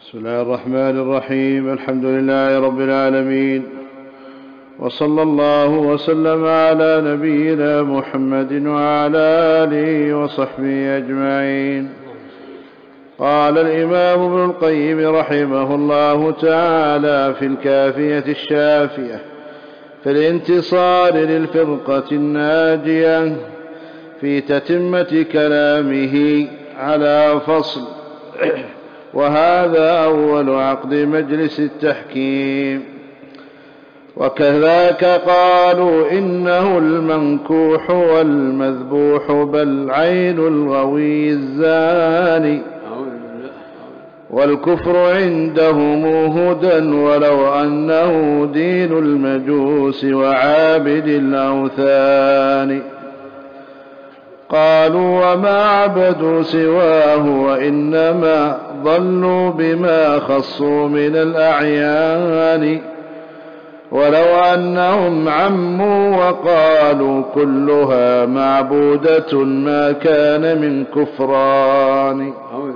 بسم الله الرحمن الرحيم. الحمد لله رب العالمين، وصلى الله وسلم على نبينا محمد وعلى آله وصحبه أجمعين. قال الإمام ابن القيم رحمه الله تعالى في الكافية الشافية في الانتصار للفرقة الناجية في تتمة كلامه على فصل: وهذا أول عقد مجلس التحكيم. وكذاك قالوا إنه المنكوح والمذبوح بل عين الغوي الزاني، والكفر عندهم هدى ولو أنه دين المجوس وعابد الأوثان. قالوا وما عبدوا سواه وإنما ضلوا بما خصوا من الأعيان، ولو أنهم عموا وقالوا كلها معبودة ما كان من كفران.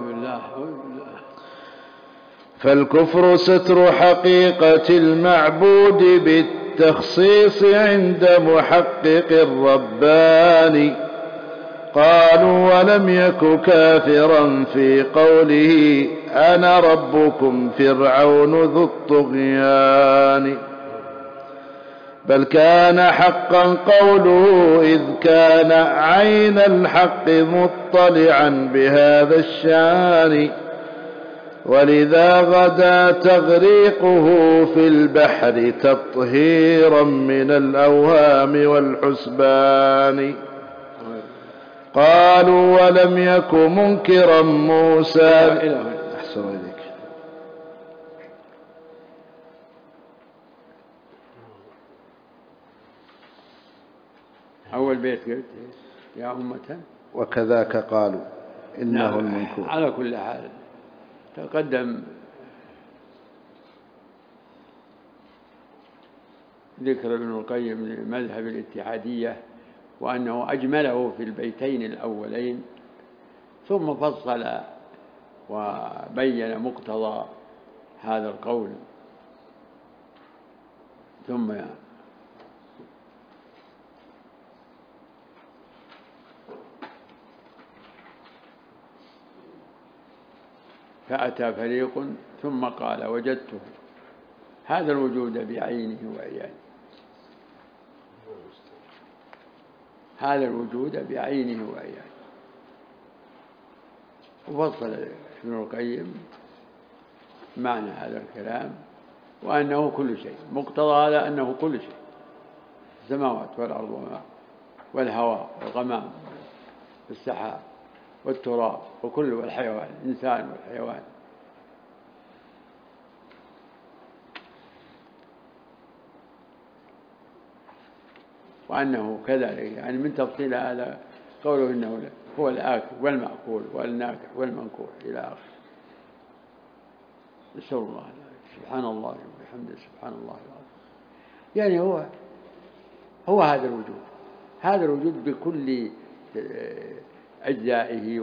فالكفر ستر حقيقة المعبود بالتخصيص عند محقق الرباني. قالوا ولم يك كافرا في قوله أنا ربكم فرعون ذو الطغيان، بل كان حقا قوله إذ كان عين الحق مطلعا بهذا الشان، ولذا غدا تغريقه في البحر تطهيرا من الأوهام والحسبان. قالوا ولم يك منكرا موسى. أحسن إليك. أول بيت قلت يا أمة وكذاك قالوا إنه المنكور. على كل حال تقدم ذكر ابن القيم لمذهب الاتحادية وأنه أجمله في البيتين الأولين، ثم فصل وبين مقتضى هذا القول، ثم فأتى فريق ثم قال وجدته هذا الوجود بعينه وعيانه، هذا الوجود بعينه وعيانه. وفصل ابن القيم معنى هذا الكلام وأنه كل شيء، مقتضى هذا أنه كل شيء، السماوات والأرض والماء والهواء والغمام والسحاب والتراب وكل والحيوان، الإنسان والحيوان. وأنه كذلك يعني من تفصيل هذا قوله إنه هو الآكل والمأكول والناكح والمنكوح إلى آخره. نسأل الله سبحان الله وبحمده سبحان الله العظيم. يعني هو هذا الوجود، هذا الوجود بكل أجزائه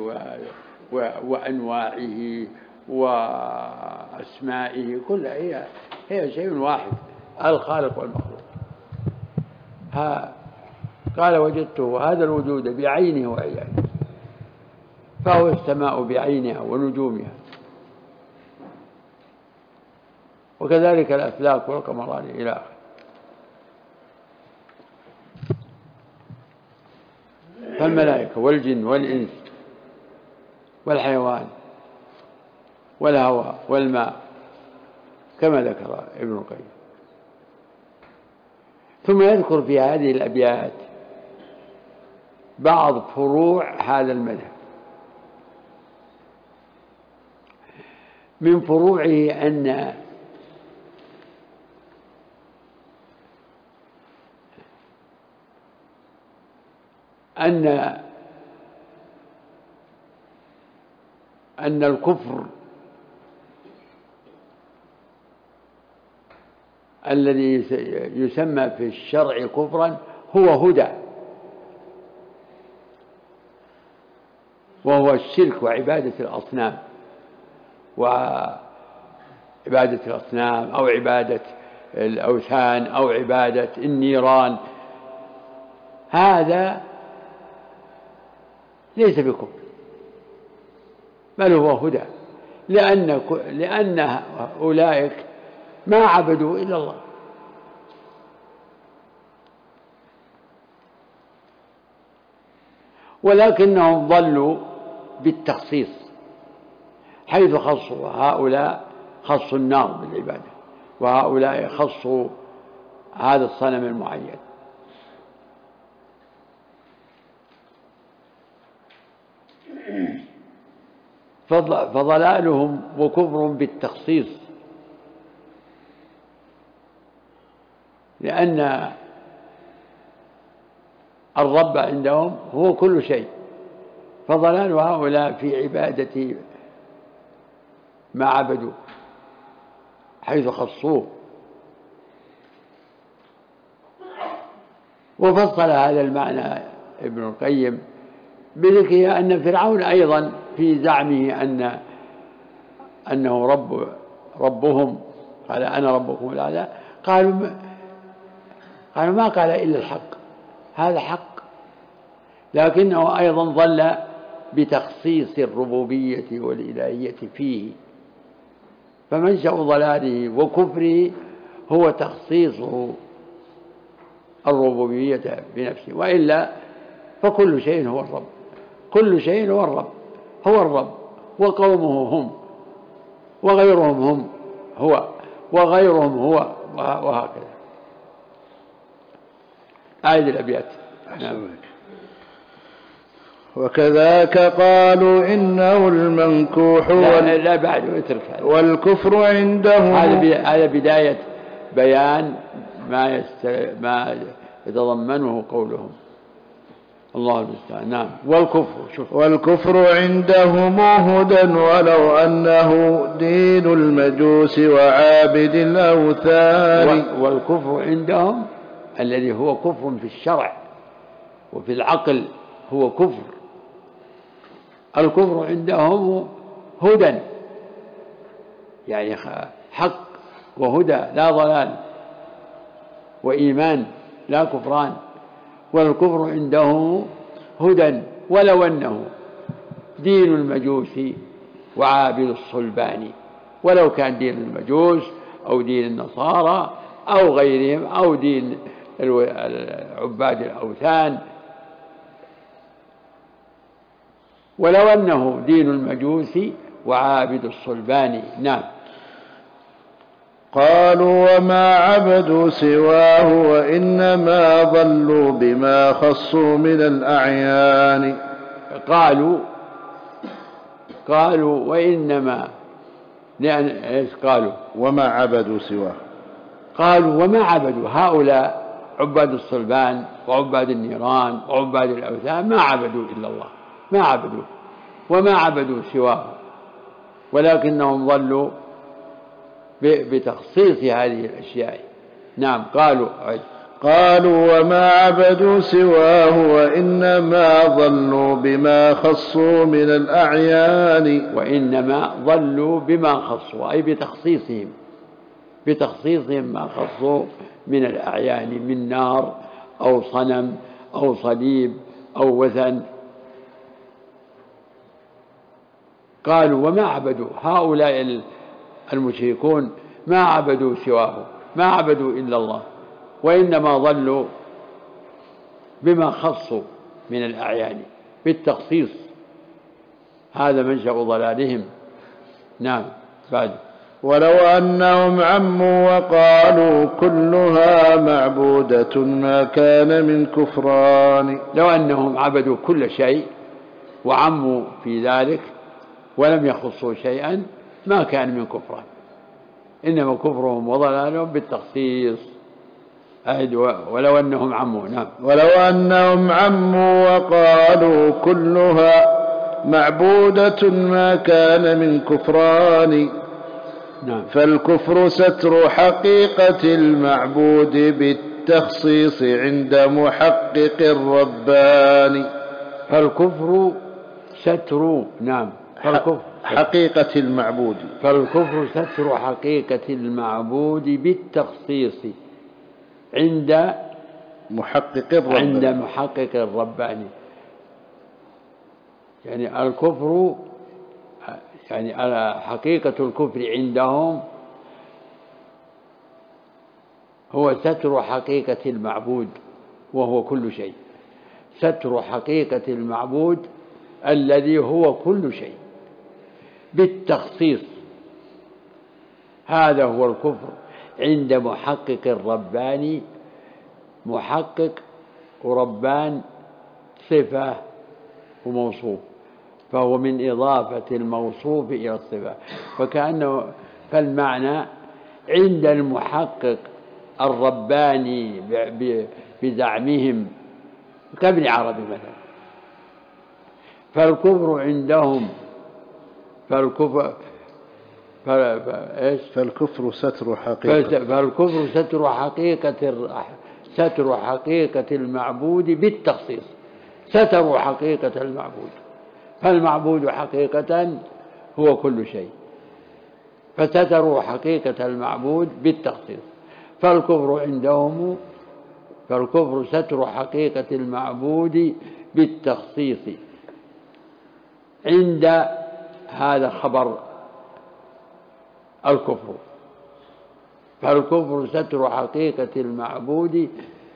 وأنواعه وأسمائه كلها هي شيء واحد، الخالق والمخلوق. قال وجدته هذا الوجود بعينه وعيانه، فهو السماء بعينها ونجومها، وكذلك الأفلاك والقمران إلى آخره. فالملائكة والجن والإنس والحيوان والهواء والماء كما ذكر ابن القيم. ثم يذكر في هذه الأبيات بعض فروع هذا المذهب. من فروعه أن الكفر الذي يسمى في الشرع كفرا هو هدى، وهو الشرك وعبادة الأصنام عبادة الأصنام أو عبادة الأوثان أو عبادة النيران، هذا ليس بكفر بل هو هدى، لأن أولئك ما عبدوا إلا الله. ولكنهم ضلوا بالتخصيص، حيث خصوا هؤلاء خصوا النار بالعبادة، وهؤلاء خصوا هذا الصنم المعين. فضلالهم وكفر بالتخصيص، لأن الرب عندهم هو كل شيء، فضلال هؤلاء في عبادة ما عبدوا حيث خصوه. وفصل هذا المعنى ابن القيم بذكر أن فرعون أيضا في زعمه أنه ربهم، قال أنا ربكم الأعلى، قالوا ما قال إلا الحق، هذا حق، لكنه أيضا ضل بتخصيص الربوبية والإلهية فيه. فمنشأ ضلاله وكفره هو تخصيصه الربوبية بنفسه، وإلا فكل شيء هو الرب، كل شيء هو الرب، هو الرب وقومه هم وغيرهم هم هو وغيرهم هو، وهكذا. أعيد الأبيات. نعم. وكذاك قالوا إنه المنكوح لا بعد اترك هذا. والكفر عندهم، هذا بداية بيان ما يتضمنه قولهم، الله المستعان. نعم. والكفر عندهم هدى ولو أنه دين المجوس وعابد الأوثان. والكفر عندهم الذي هو كفر في الشرع وفي العقل هو كفر. الكفر عندهم هدى، يعني حق وهدى لا ضلال، وإيمان لا كفران. والكفر عنده هدى ولو أنه دين المجوس وعابد الصلبان، ولو كان دين المجوس أو دين النصارى أو غيرهم أو دين عباد الأوثان، ولو أنه دين المجوس وعابد الصلبان. نعم. قالوا وما عبدوا سواه وإنما ضلوا بما خصوا من الأعيان. قالوا وإنما، لأن إيش قالوا؟ وما عبدوا سواه. قالوا وما عبدوا، هؤلاء عباد الصلبان وعباد النيران وعباد الأوثان ما عبدوا إلا الله، ما عبدوا وما عبدوا سواه، ولكنهم ضلوا بتخصيص هذه الأشياء. نعم. قالوا وما عبدوا سواه وإنما ضلوا بما خصوا من الأعيان. وإنما ضلوا بما خصوا أي بتخصيصهم ما خصوا من الأعيان، من نار أو صنم أو صليب أو وثن. قالوا وما عبدوا، هؤلاء المشركون ما عبدوا سواه، ما عبدوا إلا الله، وإنما ضلوا بما خصوا من الأعيان بالتخصيص، هذا منشأ ضلالهم. نعم. بعد. ولو أنهم عموا وقالوا كلها معبودة ما كان من كفران. لو أنهم عبدوا كل شيء وعموا في ذلك ولم يخصوا شيئا ما كان من كفران، إنما كفرهم وضلالهم بالتخصيص. ولو أنهم عموا. نعم. ولو أنهم عموا وقالوا كلها معبودة ما كان من كفران. نعم. فالكفر ستر حقيقة المعبود بالتخصيص عند محقق الرباني. فالكفر ستر. نعم. حقيقة المعبود. فالكفر ستر حقيقة المعبود بالتخصيص عند محقق الرباني. يعني الكفر، يعني حقيقة الكفر عندهم هو ستر حقيقة المعبود وهو كل شيء، ستر حقيقة المعبود الذي هو كل شيء بالتخصيص. هذا هو الكفر عند محقق الرباني. محقق وربان صفة وموصوف، فهو من إضافة الموصوف إلى الصفة، فالمعنى عند المحقق الرباني بزعمهم كابن عربي مثلا، فالكفر عندهم فالكفر ستر حقيقة المعبود بالتخصيص. ستروا حقيقة المعبود، فالمعبود حقيقة هو كل شيء، فستروا حقيقة المعبود بالتخصيص. فالكفر عندهم ستر حقيقة المعبود بالتخصيص. عند هذا خبر الكفر، فالكفر ستر حقيقة المعبود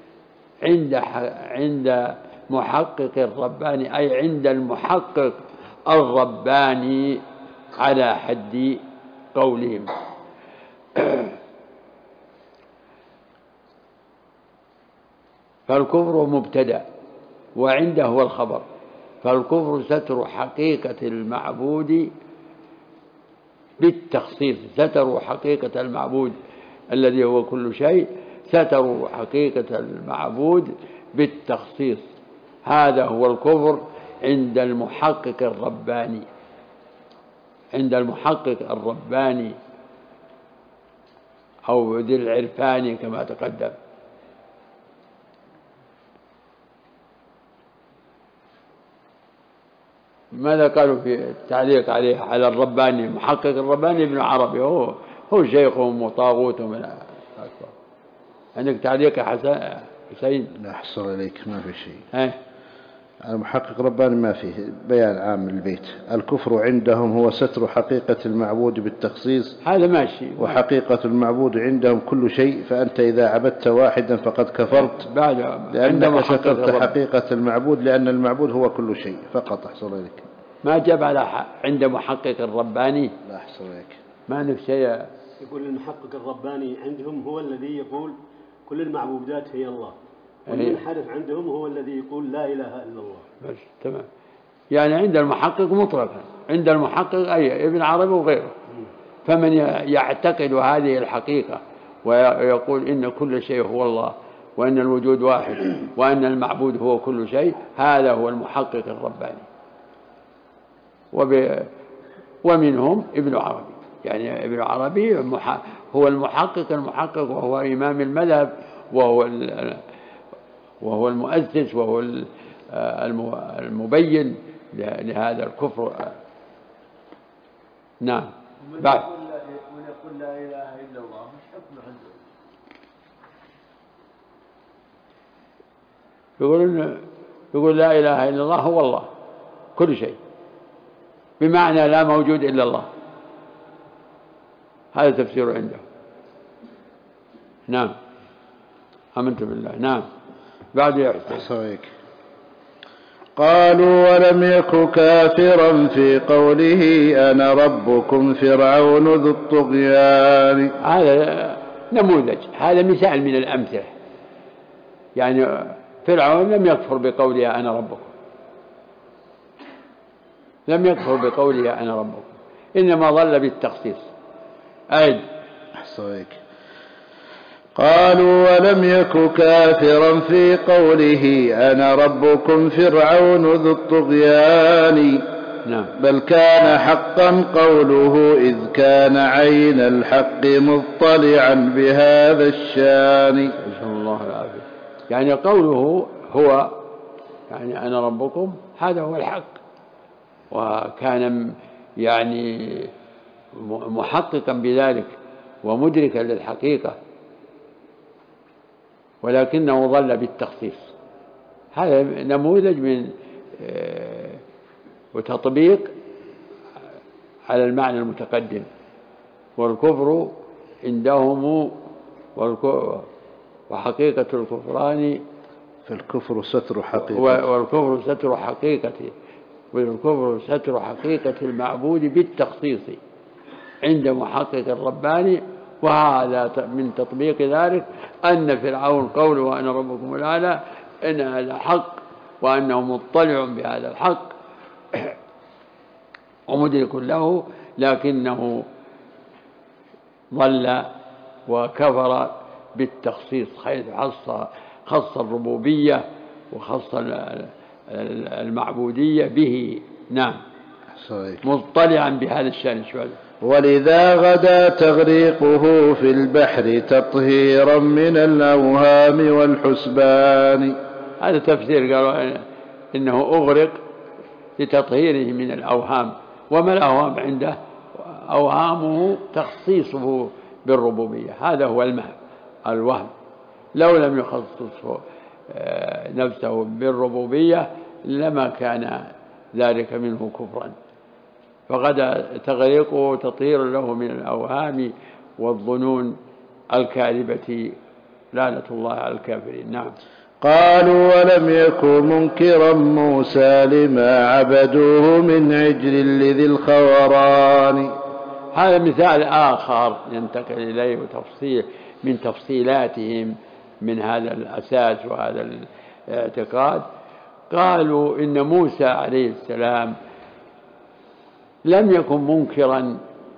عند محقق الرباني، أي عند المحقق الرباني على حد قولهم. فالكفر مبتدأ وعنده هو الخبر. فالكفر ستر حقيقة المعبود بالتخصيص. ستروا حقيقة المعبود الذي هو كل شيء، ستروا حقيقة المعبود بالتخصيص. هذا هو الكفر عند المحقق الرباني، عند المحقق الرباني أو ذي العرفان كما تقدم. ماذا قالوا في التعليق عليه على الرباني؟ محقق الرباني ابن عربي هو شيخهم وطاغوتهم الأكبر. عندك تعليق يا حسين؟ لا أحصر عليك، ما في شيء. المحقق رباني ما فيه، بيان عام البيت. الكفر عندهم هو ستر حقيقة المعبود بالتخصيص، هذا ماشي. وحقيقة المعبود عندهم كل شيء، فأنت إذا عبدت واحدا فقد كفرت لأنك سترت حقيقة المعبود، لأن المعبود هو كل شيء فقط. أحصر عليك، ما جاب على عند محقق الرباني. لا أحصر عليك، ما نفس شيء. يقول المحقق الرباني عندهم هو الذي يقول كل المعبودات هي الله، والمنحرف عندهم هو الذي يقول لا إله إلا الله. بس تمام. يعني عند المحقق مطلقا، عند المحقق أي ابن عربي وغيره. فمن يعتقد هذه الحقيقة ويقول إن كل شيء هو الله، وأن الوجود واحد، وأن المعبود هو كل شيء، هذا هو المحقق الرباني. ومنهم ابن عربي. يعني ابن عربي هو المحقق وهو إمام المذهب، وهو المؤسس، وهو المبين لهذا الكفر. نعم. بعد من يقول لا إله إلا الله مش حكمه عنده؟ يقول لا إله إلا الله هو الله كل شيء، بمعنى لا موجود إلا الله. هذا تفسير عنده. نعم. آمنت بالله. نعم. بعد يحسن. قالوا ولم يك كافرا في قوله أنا ربكم فرعون ذو الطغيان. هذا نموذج، هذا مثال من الأمثلة. يعني فرعون لم يكفر بقوله أنا ربكم، لم يكفر بقوله أنا ربكم، إنما ظل بالتخصيص. أعد. قالوا ولم يك كافرا في قوله أنا ربكم فرعون ذو الطغيان. نعم. بل كان حقا قوله إذ كان عين الحق مطلعا بهذا الشان. نسأل الله العافية. يعني قوله هو يعني أنا ربكم هذا هو الحق، وكان يعني محققا بذلك ومدركا للحقيقة، ولكنه ضل بالتخصيص. هذا نموذج من وتطبيق على المعنى المتقدم. والكفر عندهم وحقيقة الكفران فالكفر ستر حقيقة، والكفر ستر حقيقته، والكفر ستر حقيقة المعبود بالتخصيص عند محقق الرباني. وهذا من تطبيق ذلك أن فرعون قوله وأنا ربكم الأعلى إن هذا حق، وأنه مطلع بهذا الحق ومدرك له، لكنه ضل وكفر بالتخصيص، حيث خص الربوبية وخص المعبودية به. نعم، مطلعا بهذا الشأن. ولذا غدا تغريقه في البحر تطهيرا من الأوهام والحسبان. هذا تفسير، قالوا إنه أغرق لتطهيره من الأوهام. وما الأوهام عنده؟ أوهامه تخصيصه بالربوبية، هذا هو الوهم. لو لم يخصصه نفسه بالربوبية لما كان ذلك منه كفرا. فقد تغريقه تطهير له من الأوهام والظنون الكاذبة، لعنة الله على الكافرين. نعم. قالوا ولم يكن منكرا موسى لما عبدوه من عجل لذي الخوران. هذا مثال آخر ينتقل إليه وتفصيل من تفصيلاتهم من هذا الأساس وهذا الاعتقاد. قالوا إن موسى عليه السلام لم يكن منكرا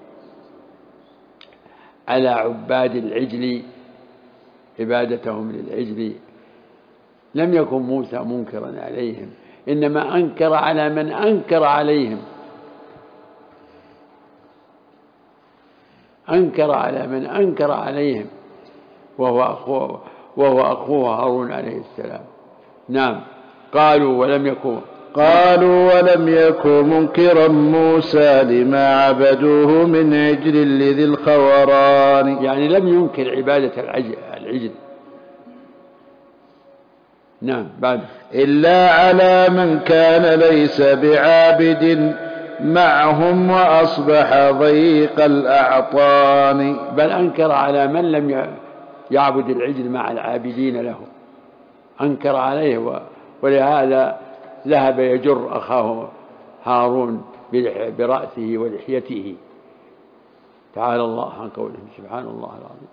على عباد العجل عبادتهم للعجل، لم يكن موسى منكرا عليهم، إنما أنكر على من أنكر عليهم، أنكر على من أنكر عليهم وهو أخوه هارون عليه السلام. نعم. قالوا ولم يكن منكرا موسى لما عبدوه من عجل لذي الخوران. يعني لم ينكر عبادة العجل. نعم. بعد إلا على من كان ليس بعابد معهم وأصبح ضيق الأعطان. بل أنكر على من لم يعبد العجل مع العابدين له، أنكر عليه، ولهذا ذهب يجر أخاه هارون برأسه ولحيته. تعالى الله عن قولهم، سبحان الله العظيم.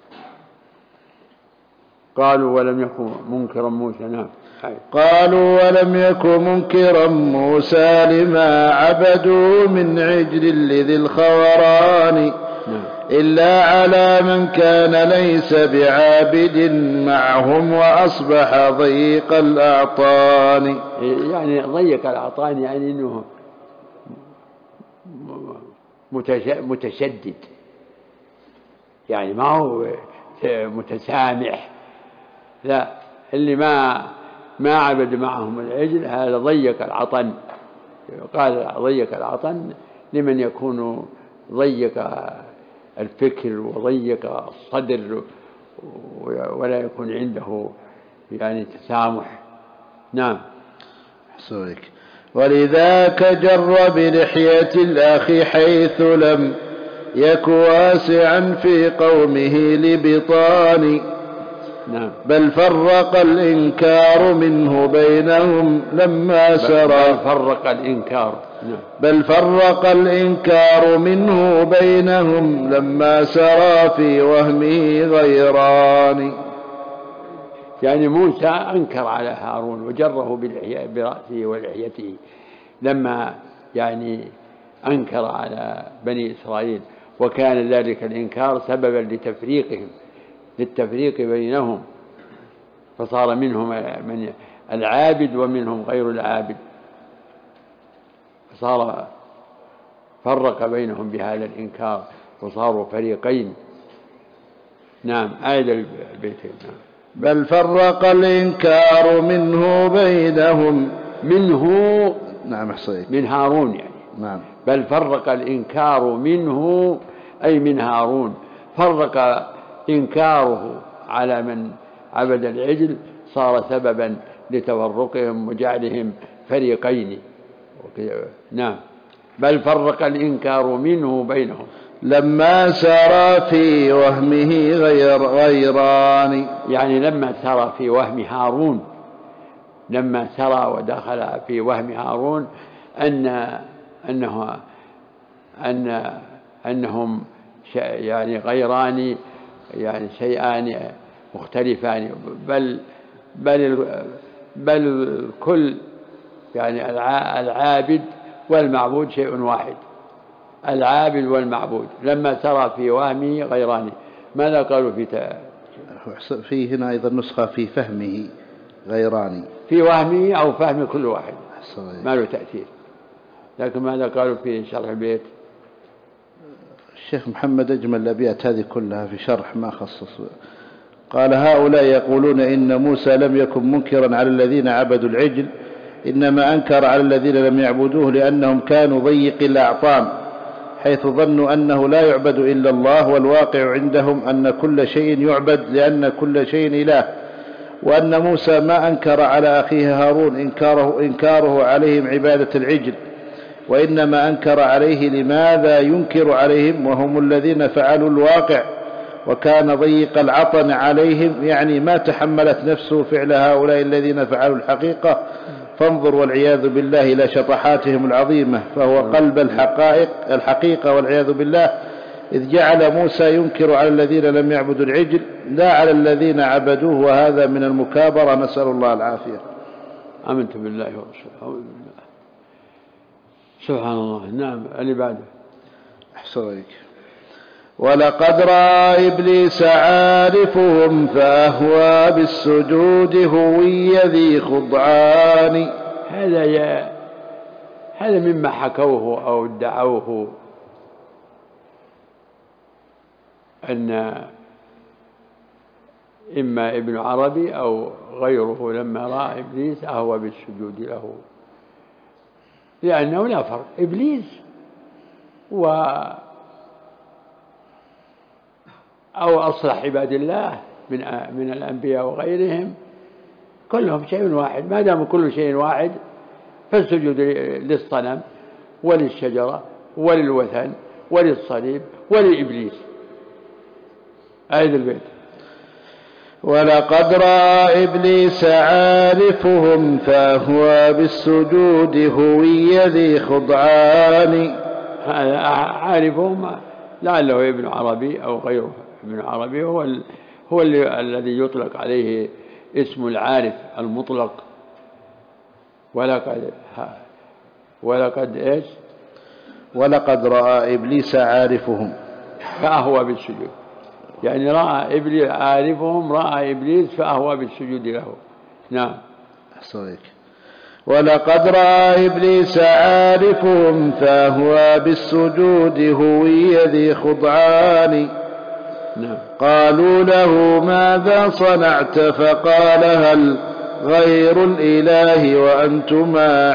قالوا ولم يكن منكرا موسى. نعم. قالوا ولم يكن منكرا موسى لما عبدوا من عجل لذي الخوران. إلا على من كان ليس بعابد معهم وأصبح ضيق الأعطان. يعني ضيق الأعطان يعني أنه متشدد، يعني ما هو متسامح، لا، اللي ما عبد معهم العجل هذا ضيق العطن. قال ضيق العطن لمن يكون ضيق الفكر وضيق الصدر ولا يكون عنده يعني تسامح. نعم. حسنك. ولذاك جر بلحية الأخ حيث لم يك واسعا في قومه لبطان. نعم. بل فرق الإنكار منه بينهم لما سرى. بل فرق الإنكار منه بينهم لما سرى في وهمه غيران. يعني موسى أنكر على هارون وجره برأسه ولحيته لما يعني أنكر على بني إسرائيل، وكان ذلك الإنكار سببا للتفريق بينهم، فصار منهم من العابد ومنهم غير العابد، فصار فرق بينهم بهذا الإنكار وصاروا فريقين. نعم. آية البيتين. نعم. بل فرق الإنكار منه بينهم. منه نعم. حصيت من هارون يعني. نعم. بل فرق الإنكار منه أي من هارون، فرق إنكاره على من عبد العجل صار سببا لتفرقهم وجعلهم فريقين. نعم، بل فرق الإنكار منه بينهم لما سرى في وهمه غيران، يعني لما سرى في وهم هارون، لما سرى ودخل في وهم هارون أنهم يعني غيران، يعني شيئان مختلفان، بل كل يعني العابد والمعبود شيء واحد، العابد والمعبود. لما سرى في وهمه غيران، ماذا قالوا في هنا أيضا نسخة في فهمه غيران، في وهمه أو فهم كل واحد ما له تأثير. لكن ماذا قالوا في شرح البيت؟ الشيخ محمد أجمل الأبيات هذه كلها في شرح ما خصص. قال: هؤلاء يقولون إن موسى لم يكن منكرا على الذين عبدوا العجل، إنما أنكر على الذين لم يعبدوه لأنهم كانوا ضيق الأعطان، حيث ظنوا أنه لا يعبد إلا الله، والواقع عندهم أن كل شيء يعبد لأن كل شيء إله. وأن موسى ما أنكر على أخيه هارون إنكاره عليهم عبادة العجل، وإنما أنكر عليه لماذا ينكر عليهم وهم الذين فعلوا الواقع، وكان ضيق العطن عليهم، يعني ما تحملت نفسه فعل هؤلاء الذين فعلوا الحقيقة. فانظر والعياذ بالله إلى شطحاتهم العظيمة، فهو قلب الحقيقة والعياذ بالله، إذ جعل موسى ينكر على الذين لم يعبدوا العجل لا على الذين عبدوه، وهذا من المكابرة، نسأل الله العافية. آمنت بالله ورسوله. أعوذ بالله. سبحان الله. نعم، اللي بعده. أحسن عليك. ولقد رأى إبليس عارفهم فأهوى بالسجود هوي ذي خضعان. هذا مما حكوه أو ادعوه أن إما ابن عربي أو غيره لما رأى إبليس أهوى بالسجود له، لأنه لا فرق. إبليس أو أصلح عباد الله من الأنبياء وغيرهم كلهم شيء واحد. ما دام كل شيء واحد فالسجود للصنم وللشجرة وللوثن وللصليب ولإبليس. آية البيت. ولقد رأى إبليس عارفهم فأهوى بالسجود هوي ذي خضعان. هذا عارفهم لعله ابن عربي أو غيره. ابن عربي هو الذي يطلق عليه اسم العارف المطلق. ولقد إيش؟ ولقد رأى إبليس عارفهم فأهوى بالسجود، يعني رأى إبليس عارفهم، رأى إبليس فأهوى بالسجود له. نعم. أحسنك. ولقد رأى إبليس عارفهم فأهوى بالسجود هوي ذي خضعان. نعم. قالوا له ماذا صنعت فقال هل غير الإله وأنتما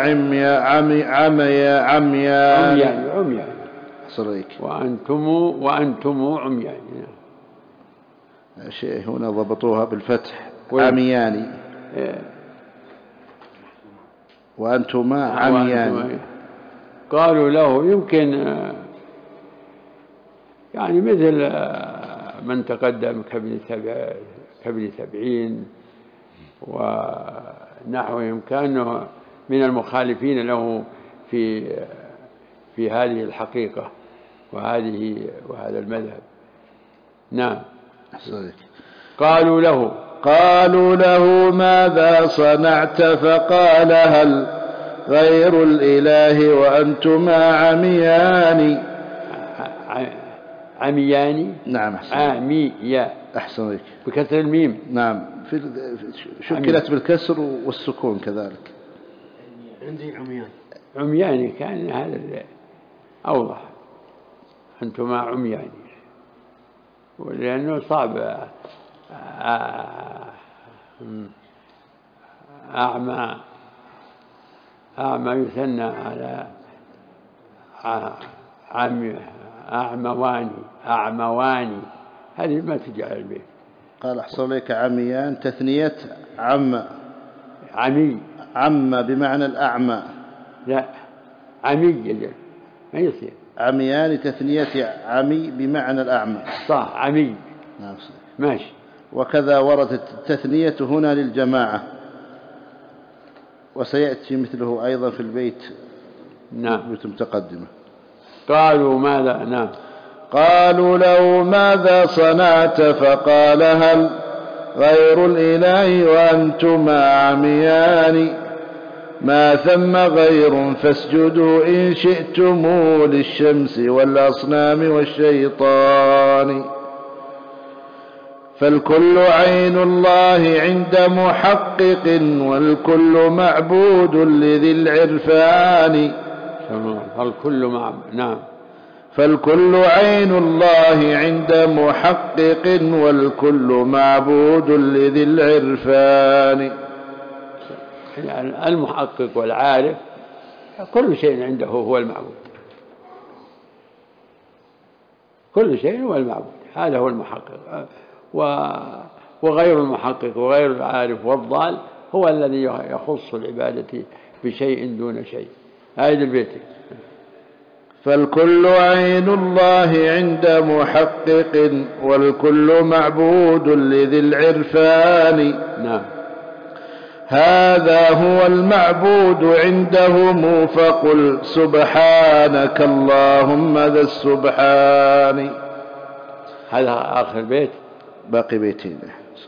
عميان. أحسنك. وأنتم عميان. شيء هنا ضبطوها بالفتح عميان وأنتما عميان. قالوا له يمكن يعني مثل من تقدم كابن 70 ونحوهم، كانوا من المخالفين له في هذه الحقيقة وهذا المذهب. نعم. قالوا له ماذا صنعت فقال هل غير الإله وأنتما عميان. نعم. أحسنك. بكسر الميم. نعم، شكلت بالكسر والسكون كذلك. عندي عميان كان هذا أوضح. أنتما عميان، لأنه صعب أعمى يثنى أعمواني هذه ما تجي على البيت. قال أحصل لك عميان تثنية عم بمعنى الأعمى. لا عمي يجل ما يصير. عميان تثنية عمي بمعنى الأعمى. صح عمي. نعم ماشي. وكذا وردت التثنية هنا للجماعة، وسيأتي مثله أيضا في البيت. نعم. بيت متقدمة. قالوا ماذا؟ نعم. قالوا له ماذا صنعت؟ فقال هل غير الإله وأنتما عميان ما ثم غير فاسجدوا إن شئتم للشمس والأصنام والشيطان فالكل عين الله عند محقق والكل معبود لذي العرفان. نعم. فالكل عين الله عند محقق والكل معبود لذي العرفان. يعني المحقق والعارف كل شيء عنده هو المعبود، كل شيء هو المعبود، هذا هو المحقق. وغير المحقق وغير العارف والضال هو الذي يخص العبادة بشيء دون شيء. هذا البيت. فالكل عين الله عند محقق والكل معبود لذي العرفان. نعم. هذا هو المعبود عندهم فقل سبحانك اللهم ذا السبحان. هذا آخر بيت. باقي بيتين.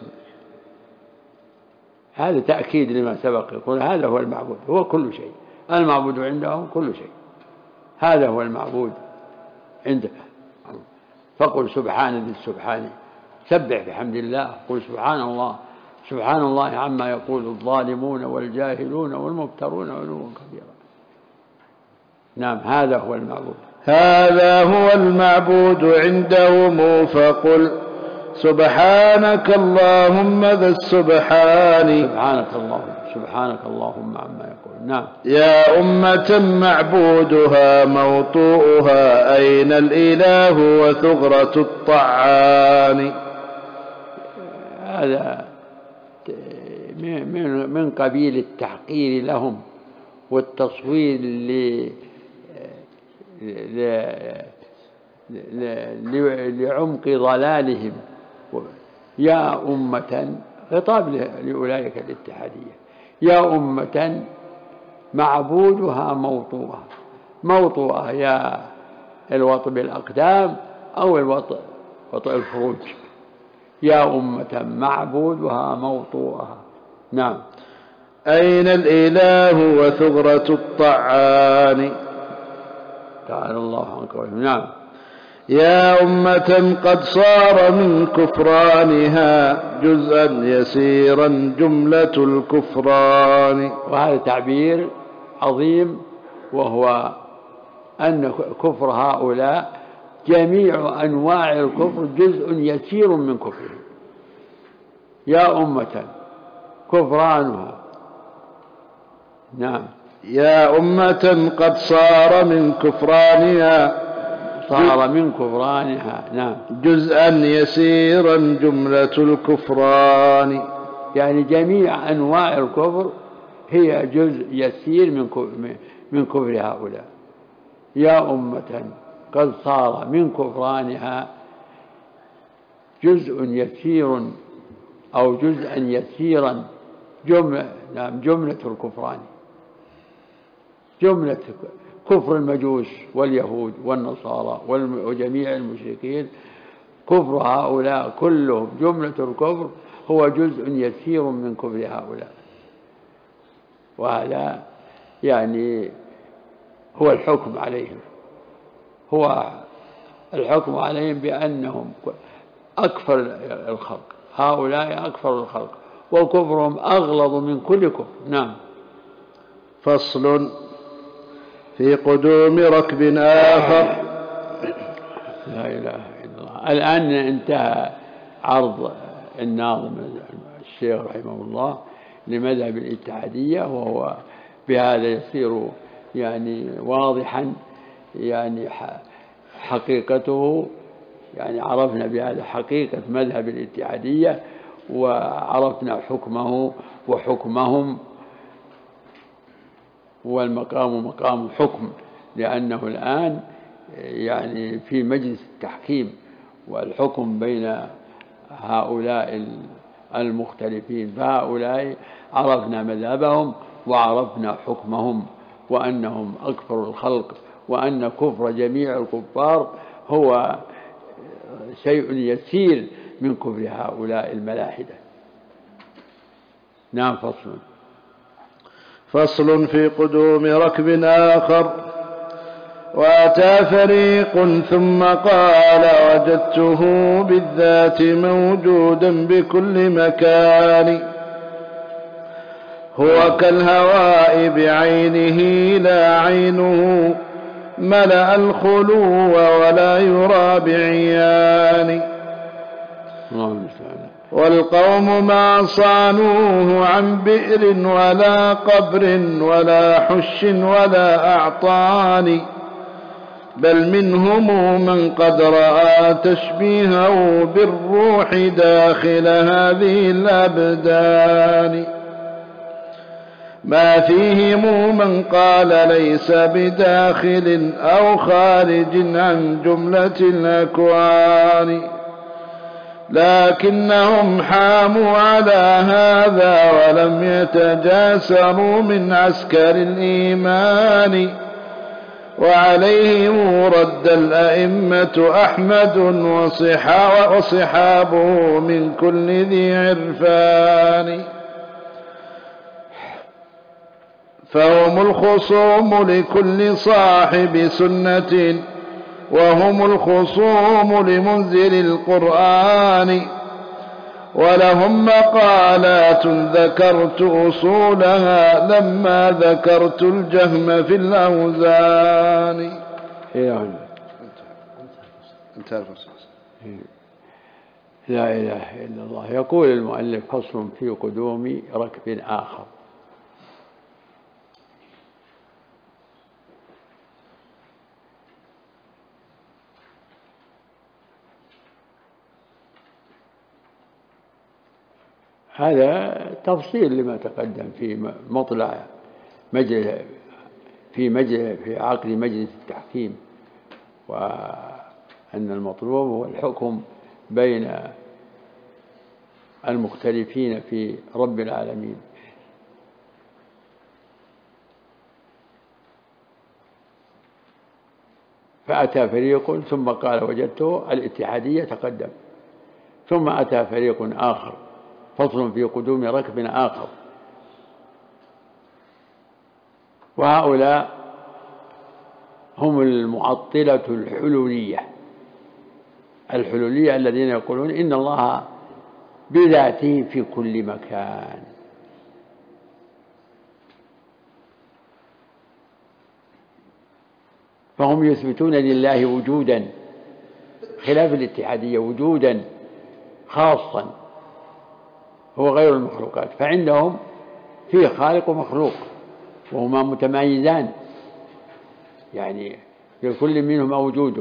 هذا تأكيد لما سبق، يقول هذا هو المعبود، هو كل شيء، المعبود عندهم كل شيء، هذا هو المعبود عندك. فقل سبحان ذي السبحان، سبح بحمد الله، قل سبحان الله، سبحان الله عما يقول الظالمون والجاهلون والمفترون علوا كبيرا. نعم. هذا هو المعبود. هذا هو المعبود عندهم فقل سبحانك اللهم ذا السبحان. سبحانك اللهم عما يقول. نعم. يا أمة معبودها موطوءها أين الإله وثغرة الطعان. هذا من قبيل التحقير لهم والتصوير لعمق ضلالهم. يا أمة، خطاب لأولئك الاتحادية، يا أمة معبودها موطوءها، يا الوطء بالأقدام أو الوطء الفروج. يا أمة معبودها موطوءها. نعم. أين الإله وثغرة الطعان. تعالى الله عنك. نعم. يا أمة قد صار من كفرانها جزءا يسيرا جملة الكفران. وهذا تعبير عظيم، وهو أن كفر هؤلاء جميع أنواع الكفر جزء يسير من كفرهم. يا أمة كفرانها. نعم. يا أمة قد صار من كفرانها نعم. جزءا يسيرا جملة الكفران. يعني جميع أنواع الكفر هي جزء يسير من كفر هؤلاء. يا أمة قد صار من كفرانها جزء يسير أو جزءا يسيرا جملة الكفران، جملة كفر المجوس واليهود والنصارى وجميع المشركين. كفر هؤلاء كلهم جملة الكفر هو جزء يسير من كفر هؤلاء. وهذا يعني هو الحكم عليهم، هو الحكم عليهم بأنهم أكفر الخلق، هؤلاء أكفر الخلق وكفرهم أغلظ من كل كفر. نعم. فصل في قدوم ركب آخر. لا إله إلا الله. الآن انتهى عرض الناظم الشيخ رحمه الله لمذهب الاتحادية، وهو بهذا يصير يعني واضحا يعني حقيقته، يعني عرفنا بهذا حقيقة مذهب الاتحادية، وعرفنا حكمه وحكمهم، والمقام مقام حكم، لأنه الآن يعني في مجلس التحكيم والحكم بين هؤلاء المختلفين، فهؤلاء عرفنا مذهبهم وعرفنا حكمهم، وأنهم أكفر الخلق، وأن كفر جميع الكفار هو شيء يسير من كفر هؤلاء الملاحدة. نعم. فصل في قدوم ركب آخر. وأتى فريق ثم قال وجدته بالذات موجودا بكل مكان، هو كالهواء بعينه لا عينه ملأ الخلو ولا يرى بعيان. والقوم ما صانوه عن بئر ولا قبر ولا حش ولا أعطان، بل منهم من قد رأى تشبيهه بالروح داخل هذه الأبدان، ما فيهم من قال ليس بداخل أو خارج عن جملة الأكوان، لكنهم حاموا على هذا ولم يتجاسروا من عسكر الإيمان، وعليهم رد الأئمة أحمد وصحابه من كل ذي عرفان، فهم الخصوم لكل صاحب سنة، وهم الخصوم لمنزل القرآن، ولهم مقالات ذكرت أصولها لما ذكرت الجهم في الأوزان. لا إله إلا الله. يقول المؤلف: فصل في قدوم ركب آخر. هذا تفصيل لما تقدم في مطلع في عقد مجلس التحكيم، وأن المطلوب هو الحكم بين المختلفين في رب العالمين. فأتى فريق ثم قال وجدته الاتحادية تقدم، ثم أتى فريق آخر. فصل في قدوم ركب آخر. وهؤلاء هم المعطلة الحلولية الذين يقولون إن الله بذاته في كل مكان. فهم يثبتون لله وجودا خلاف الاتحادية، وجودا خاصا هو غير المخلوقات، فعندهم فيه خالق ومخلوق وهما متمايزان، يعني لكل منهما وجوده،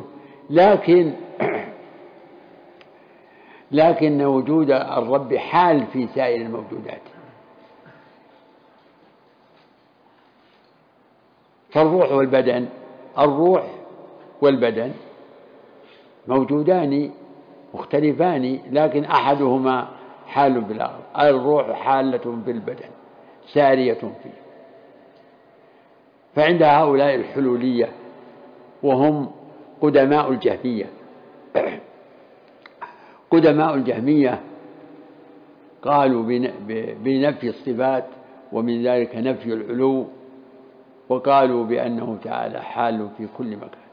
لكن وجود الرب حال في سائر الموجودات. فالروح والبدن، الروح والبدن موجودان مختلفان، لكن أحدهما حال بالآخر. الروح حالة بالبدن سارية فيه. فعند هؤلاء الحلولية وهم قدماء الجهمية قدماء الجهمية قالوا بنفي الصفات، ومن ذلك نفي العلو، وقالوا بأنه تعالى حال في كل مكان.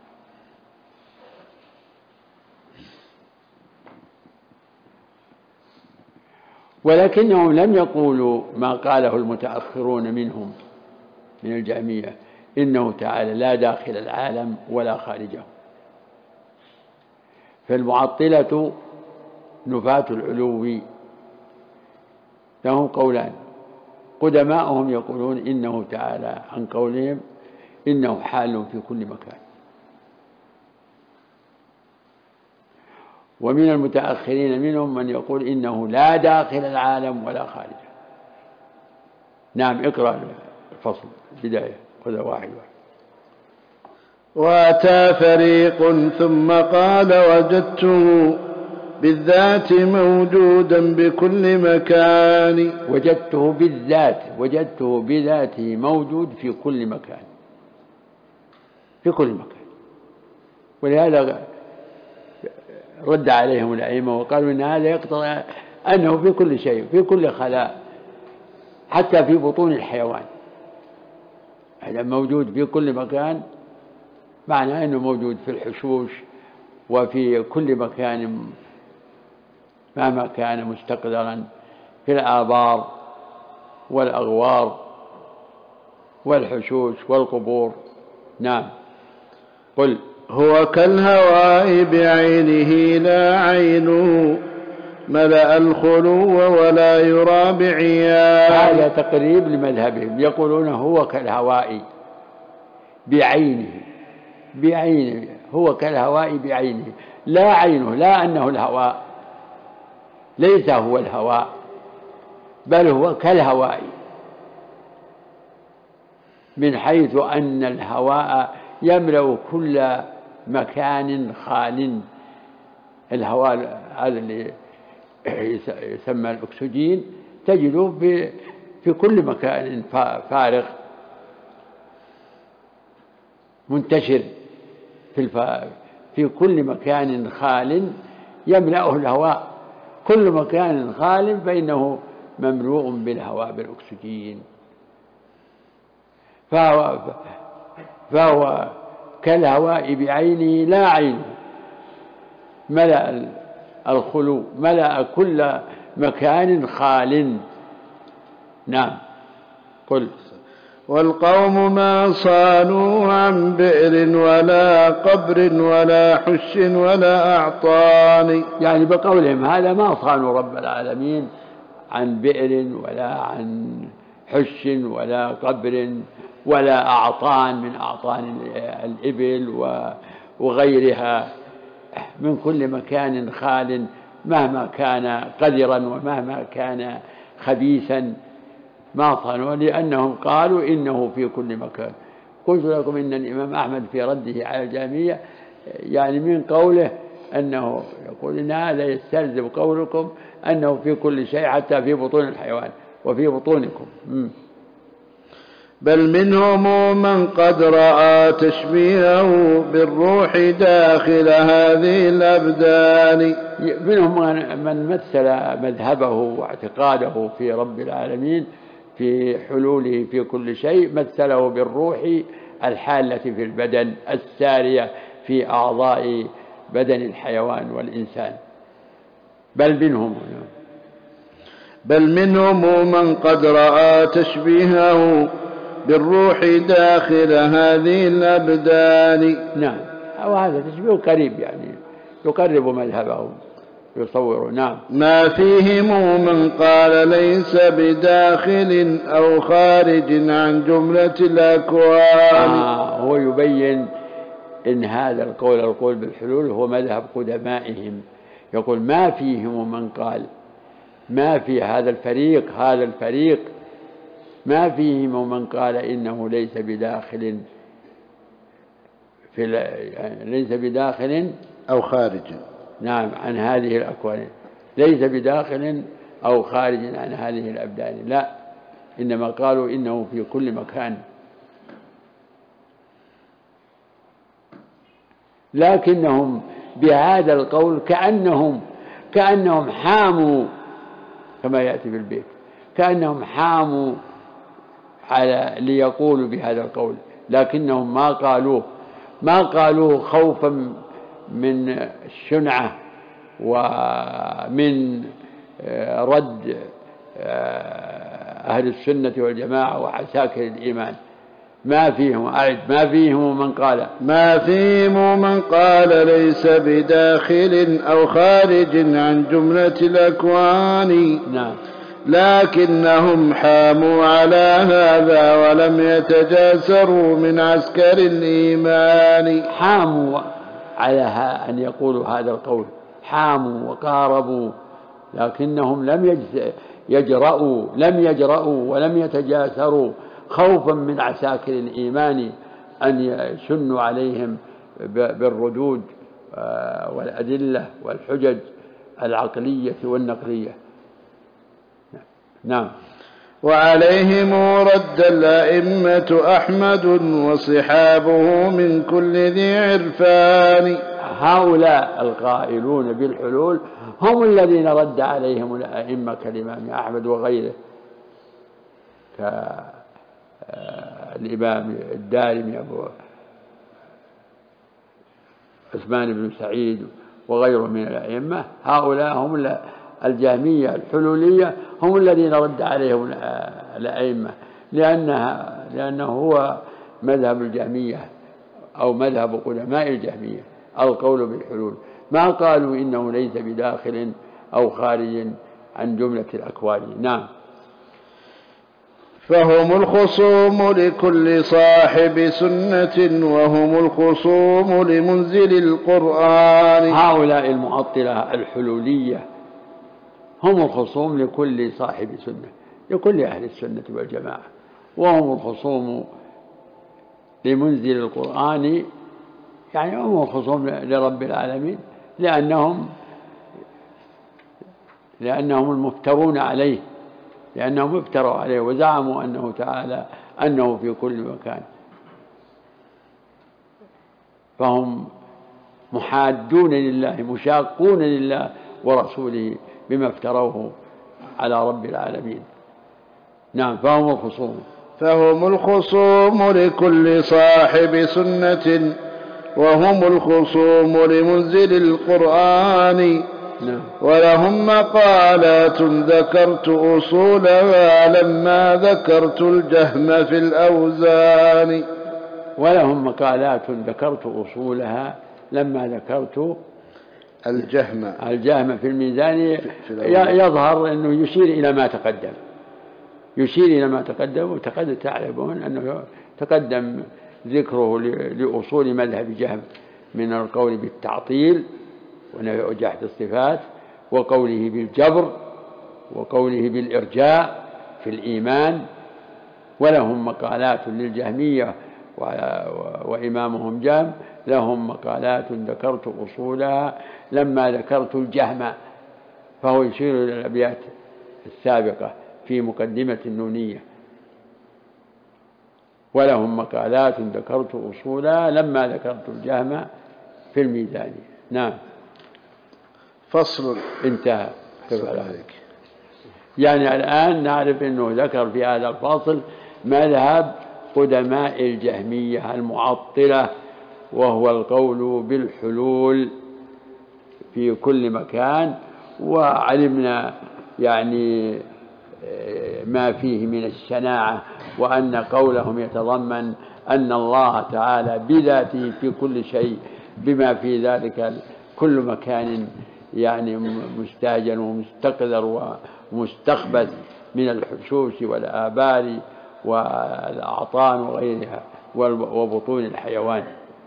ولكنهم لم يقولوا ما قاله المتأخرون منهم من الجهمية، إنه تعالى لا داخل العالم ولا خارجه. فالمعطلة نفاة العلو لهم قولان: قدماؤهم يقولون إنه تعالى عن قولهم إنه حال في كل مكان، ومن المتأخرين منهم من يقول إنه لا داخل العالم ولا خارجه. نعم، اقرأ الفصل بداية خذ واحد. وأتى فريق ثم قال وجدته بالذات موجودا بكل مكان. وجدته بالذات، وجدته بذاته موجود في كل مكان، في كل مكان. ولهذا رد عليهم الأئمة وقالوا إن هذا يقتضي أنه في كل شيء، في كل خلاء، حتى في بطون الحيوان. هذا موجود في كل مكان، معنى أنه موجود في الحشوش وفي كل مكان مهما كان مستقدرا، في الآبار والأغوار والحشوش والقبور. نعم. قل هو كالهواء بعينه لا عينه ملأ الخلو ولا يرى بعيان. هذا تقريب لمذهبهم، يقولون هو كالهواء بعينه، بعينه هو كالهواء بعينه، لا عينه، لا أنه الهواء، ليس هو الهواء بل هو كالهواء، من حيث أن الهواء يملأ كل مكان خال. الهواء هذا اللي يسمى الأكسجين تجده في كل مكان فارغ منتشر في كل مكان خال يملأه الهواء، كل مكان خال فإنه مملوء بالهواء بالأكسجين. فهو كالهواء بعينه لا عينه، ملأ الخلو، ملأ كل مكان خال. نعم. قل والقوم ما صانوا عن بئر ولا قبر ولا حش ولا أعطان. يعني بقولهم هذا ما صانوا رب العالمين عن بئر ولا عن حش ولا قبر ولا أعطان من أعطان الإبل وغيرها، من كل مكان خال مهما كان قذرا ومهما كان خبيثا ما صانوا، لأنهم قالوا إنه في كل مكان. قلت لكم إن الإمام أحمد في رده على الجهمية يعني من قوله أنه يقول إن هذا يستلزم قولكم أنه في كل شيء حتى في بطون الحيوان وفي بطونكم. بل منهم من قد رأى تشبيهه بالروح داخل هذه الأبدان. منهم من مثل مذهبه واعتقاده في رب العالمين في حلوله في كل شيء، مثله بالروح الحالة في البدن السارية في أعضاء بدن الحيوان والإنسان. بل منهم من قد رأى تشبيهه بالروح داخل هذه الأبدان. نعم، وهذا تشبيه قريب يعني يقرب مذهبهم يصور. نعم. ما فيهم من قال ليس بداخل أو خارج عن جملة الأكوان. هو يبين إن هذا القول بالحلول هو مذهب قدمائهم، يقول ما فيهم من قال، ما في هذا الفريق ما فيهم من قال إنه ليس بداخل ليس بداخل أو خارج. نعم، عن هذه الأكوان، ليس بداخل أو خارج عن هذه الأبدان، لا، إنما قالوا إنه في كل مكان. لكنهم بهذا القول كأنهم حاموا، كما يأتي في البيت، كأنهم حاموا على ليقولوا بهذا القول، لكنهم ما قالوه خوفا من الشنعة ومن رد أهل السنة والجماعة وعساكر الإيمان. ما فيهم من قال ليس بداخل أو خارج عن جملة الأكوان. نعم. لكنهم حاموا على هذا ولم يتجاسروا من عسكر الإيمان. حاموا على أن يقولوا هذا القول، حاموا وقاربوا، لكنهم لم يجرؤوا ولم يتجاسروا خوفا من عساكر الإيمان أن يشنوا عليهم بالردود والأدلة والحجج العقلية والنقلية. نعم. وعليهم رد الأئمة أحمد وصحابه من كل ذي عرفان. هؤلاء القائلون بالحلول هم الذين رد عليهم الأئمة كالإمام أحمد وغيره، كالإمام الدارمي أبو عثمان بن سعيد وغيره من الأئمة. هؤلاء هم الجهمية الحلولية، هم الذين رد عليهم الأئمة، لأنه هو مذهب الجهمية أو مذهب قدماء الجهمية القول بالحلول، ما قالوا إنه ليس بداخل أو خارج عن جملة الأكوان. نعم. فهم الخصوم لكل صاحب سنة وهم الخصوم لمنزل القرآن. هؤلاء المعطلة الحلولية هم الخصوم لكل صاحب سنة، لكل أهل السنة والجماعة، وهم الخصوم لمنزل القرآن، يعني هم الخصوم لرب العالمين، لأنهم المفترون عليه، لأنهم افتروا عليه وزعموا أنه تعالى أنه في كل مكان، فهم محادون لله مشاقون لله ورسوله بما افتروه على رب العالمين. نعم. فهم الخصوم لكل صاحب سنة وهم الخصوم لمنزل القرآن. نعم. ولهم مقالات ذكرت أصولها لما ذكرت الجهم في الأوزان. ولهم مقالات ذكرت أصولها لما ذكرت الجهم في الميزان. يظهر أنه يشير إلى ما تقدم، وتقد تعلمون أنه تقدم ذكره لأصول مذهب جهم من القول بالتعطيل وجحد الصفات، وقوله بالجبر، وقوله بالإرجاء في الإيمان. ولهم مقالات للجهمية وإمامهم جهم، لهم مقالات ذكرت أصولها لما ذكرت الجهم، فهو يشير إلى الأبيات السابقة في مقدمة النونية. ولهم مقالات ذكرت أصولها لما ذكرت الجهم في الميزان. نعم. فصل. انتهى. يعني الآن نعرف أنه ذكر في هذا الفصل مذهب قدماء الجهمية المعطلة، وهو القول بالحلول في كل مكان، وعلمنا يعني ما فيه من الشناعة، وأن قولهم يتضمن أن الله تعالى بذاته في كل شيء، بما في ذلك كل مكان يعني مستهجن ومستقذر ومستخبث من الحشوش والآبار والأعطان وغيرها وبطون الحيوان.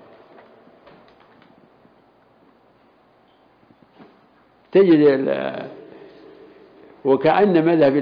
تجد وكأن مذهب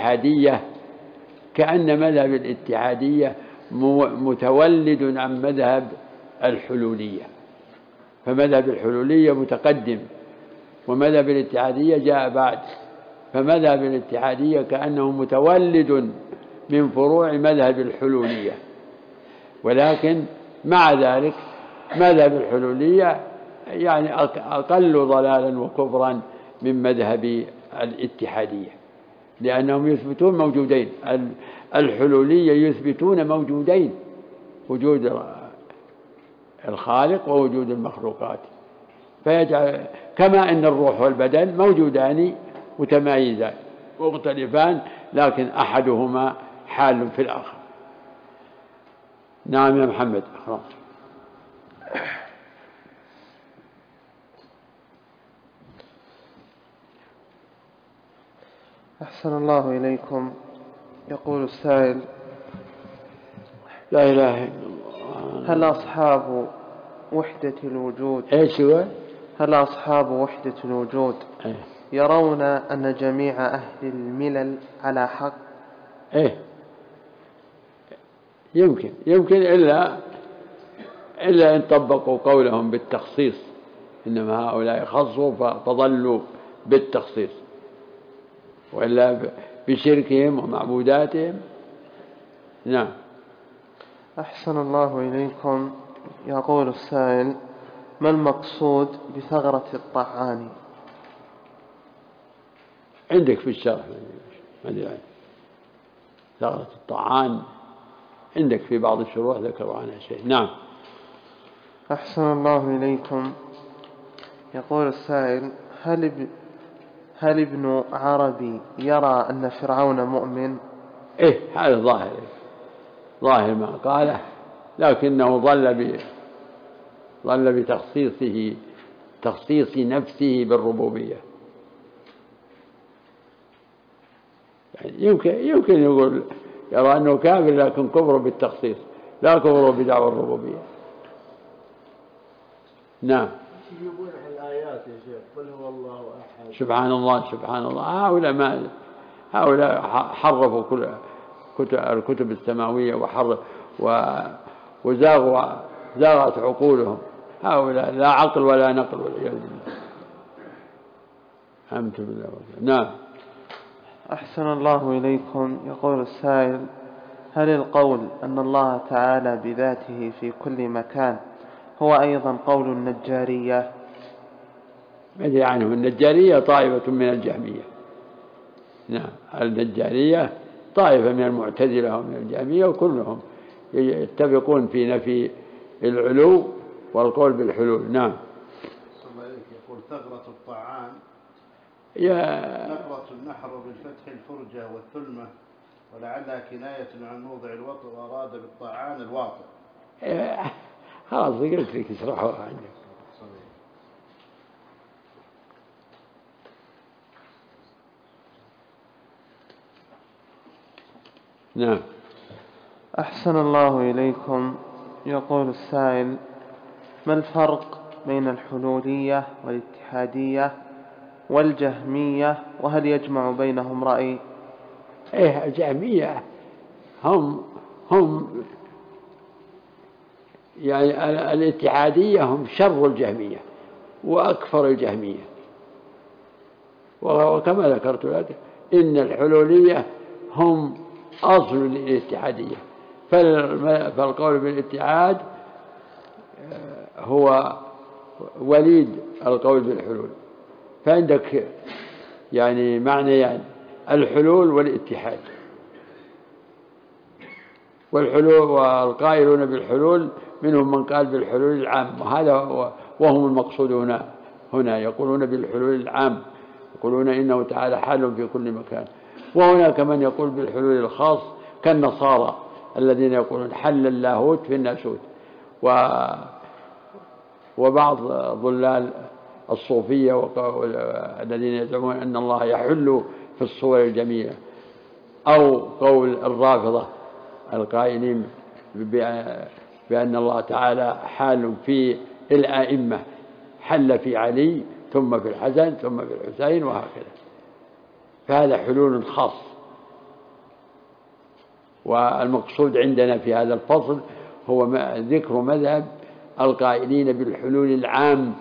الاتحادية متولد عن مذهب الحلولية، فمذهب الحلولية متقدم ومذهب الاتحادية جاء بعد، فمذهب الاتحادية كأنه متولد من فروع مذهب الحلولية، ولكن مع ذلك مذهب الحلولية يعني أقل ضلالا وكفرا من مذهب الاتحادية، لأنهم يثبتون موجودين. الحلولية يثبتون موجودين، وجود الخالق ووجود المخلوقات، فيجعل كما أن الروح والبدن موجودان متمايزان مختلفان، لكن أحدهما حال في الآخر. نعم يا محمد. أحسن الله إليكم. يقول السائل: لا إله إلا الله. هل أصحاب وحدة الوجود إيش هو؟ هل أصحاب وحدة الوجود يرون أن جميع أهل الملل على حق؟ يمكن إلا إن طبقوا قولهم بالتخصيص، إنما هؤلاء خصوا فضلوا بالتخصيص، وإلا بشركهم ومعبوداتهم. نعم. أحسن الله إليكم. يقول السائل: ما المقصود بثغرة الطعان؟ عندك في الشرح ثغرة الطعان، عندك في بعض الشروح ذكروا عنها شيء. نعم. أحسن الله إليكم. يقول السائل: هل ابن عربي يرى أن فرعون مؤمن؟ هذا ظاهر ما قاله، لكنه ظل بتخصيص نفسه بالربوبية. يعني يمكن يقول يرى أنه كافر، لكن كفر بالتخصيص لا كفر بدعوى الربوبية. نعم. يقول الآيات يا شيخ: قل هو الله أحد. سبحان الله. هؤلاء حرفوا كل الكتب السماوية وزاغت عقولهم. هؤلاء لا عقل ولا نقل والعياذ بالله. الحمد لله. نعم. أحسن الله إليكم. يقول السائل: هل القول أن الله تعالى بذاته في كل مكان هو أيضا قول النجارية؟ ماذا عنهم؟ النجارية طائفة من الجهمية. نعم، النجارية طائفة من المعتزلة ومن الجهمية، وكلهم يتفقون في نفي العلو والقول بالحلول. نعم. يقول ثغرة الطعان نقرة النحر بالفتح الفرجة والثلمة، ولعلها كناية عن موضع الوطء، وأراد بالطعان الواطئ. خلاص قلت لك اشرحوها عندك. نعم. أحسن الله إليكم. يقول السائل: ما الفرق بين الحلولية والاتحادية والجهمية، وهل يجمع بينهم رأي؟ الجهمية هم يعني الاتحادية هم شر الجهمية وأكفر الجهمية، وكما ذكرت لك إن الحلولية هم أصل الاتحادية، فالقول بالاتحاد هو وليد القول بالحلول. فعندك يعني معنيان: الحلول والاتحاد. والحلول والقائلون بالحلول منهم من قال بالحلول العام، وهم المقصودون هنا يقولون بالحلول العام، يقولون إنه تعالى حال في كل مكان. وهناك من يقول بالحلول الخاص كالنصارى الذين يقولون حل اللاهوت في الناسوت، وبعض ضلال الصوفية الذين يزعمون أن الله يحل في الصور الجميلة، أو قول الرافضة القائلين بأن الله تعالى حال في الآئمة، حل في علي ثم في الحسن ثم في الحسين وهكذا. فهذا حلول خاص. والمقصود عندنا في هذا الفصل هو ذكر مذهب القائلين بالحلول العام.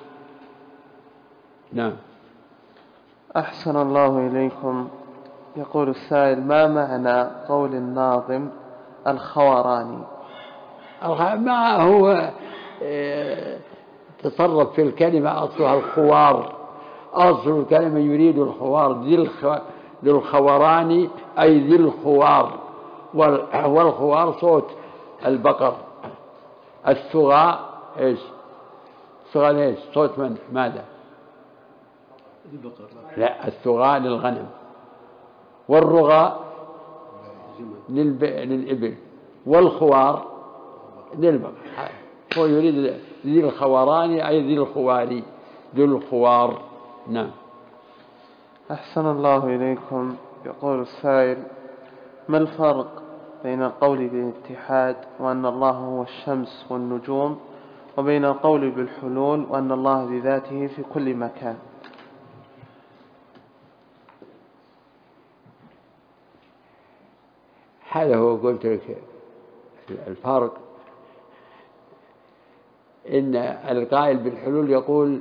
نعم. أحسن الله إليكم. يقول السائل: ما معنى قول الناظم الخوراني؟ ما هو تصرف في الكلمة أصلها الخوار، أصل الكلمة يريد الخوار، ذي الخوراني أي ذي الخوار، والخوار صوت البقر. الثغاء إيش؟ الثغاء إيش؟ صوت من؟ ماذا؟ لا، الثغاء للغنم، والرغاء للإبل، والخوار للبقر. هو يريد ذي الخوراني أي ذي الخواري، ذي الخوار. نعم. أحسن الله إليكم. يقول السائل: ما الفرق بين القول بالاتحاد وأن الله هو الشمس والنجوم، وبين القول بالحلول وأن الله بذاته في كل مكان. هذا هو قلت لك الفرق، إن القائل بالحلول يقول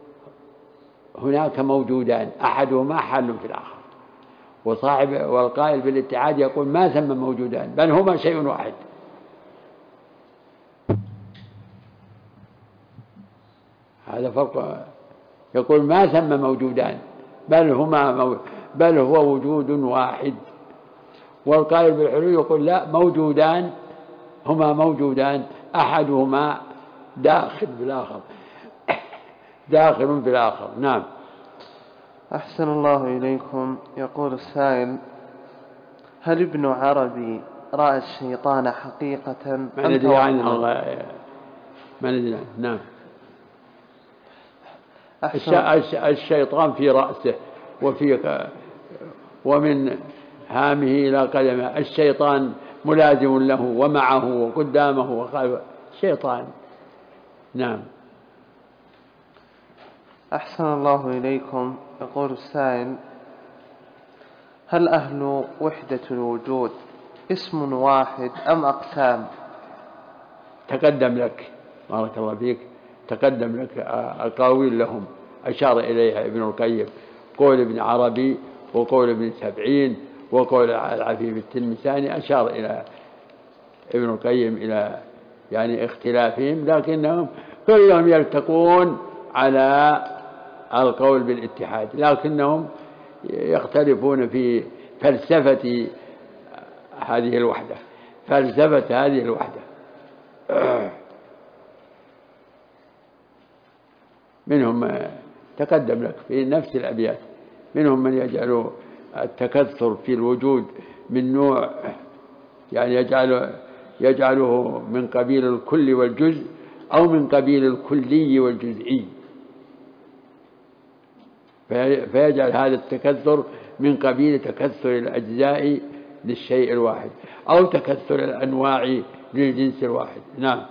هناك موجودان أحدهما حل في الآخر، والقائل بالاتحاد يقول ما ثم موجودان بل هما شيء واحد. هذا فرق، يقول ما ثم موجودان بل هو وجود واحد. والقائل بالحلول يقول لا، موجودان، هما موجودان أحدهما داخل بالآخر. نعم. أحسن الله إليكم. يقول السائل: هل ابن عربي رأى الشيطان حقيقة ما ندري عنه؟ ما ندري عنه. نعم. الشيطان في رأسه ومن هامه إلى قدمه، الشيطان ملازم له ومعه وقدامه وخلفه، الشيطان. نعم. أحسن الله إليكم. يقول السائل: هل أهل وحدة الوجود اسم واحد أم أقسام؟ تقدم لك، بارك الله فيك، تقدم لك أقاويل لهم أشار إليها ابن القيم، قول ابن عربي وقول ابن سبعين وقول العفيف التلمساني، أشار إلى ابن القيم إلى يعني اختلافهم، لكنهم كلهم يلتقون على القول بالاتحاد، لكنهم يختلفون في فلسفة هذه الوحدة. منهم تقدم لك في نفس الأبيات، منهم من يجعل التكثر في الوجود من نوع، يعني يجعله من قبيل الكل والجزء، أو من قبيل الكلي والجزئي، فيجعل هذا التكثر من قبيل تكثر الأجزاء للشيء الواحد، أو تكثر الأنواع للجنس الواحد. نعم.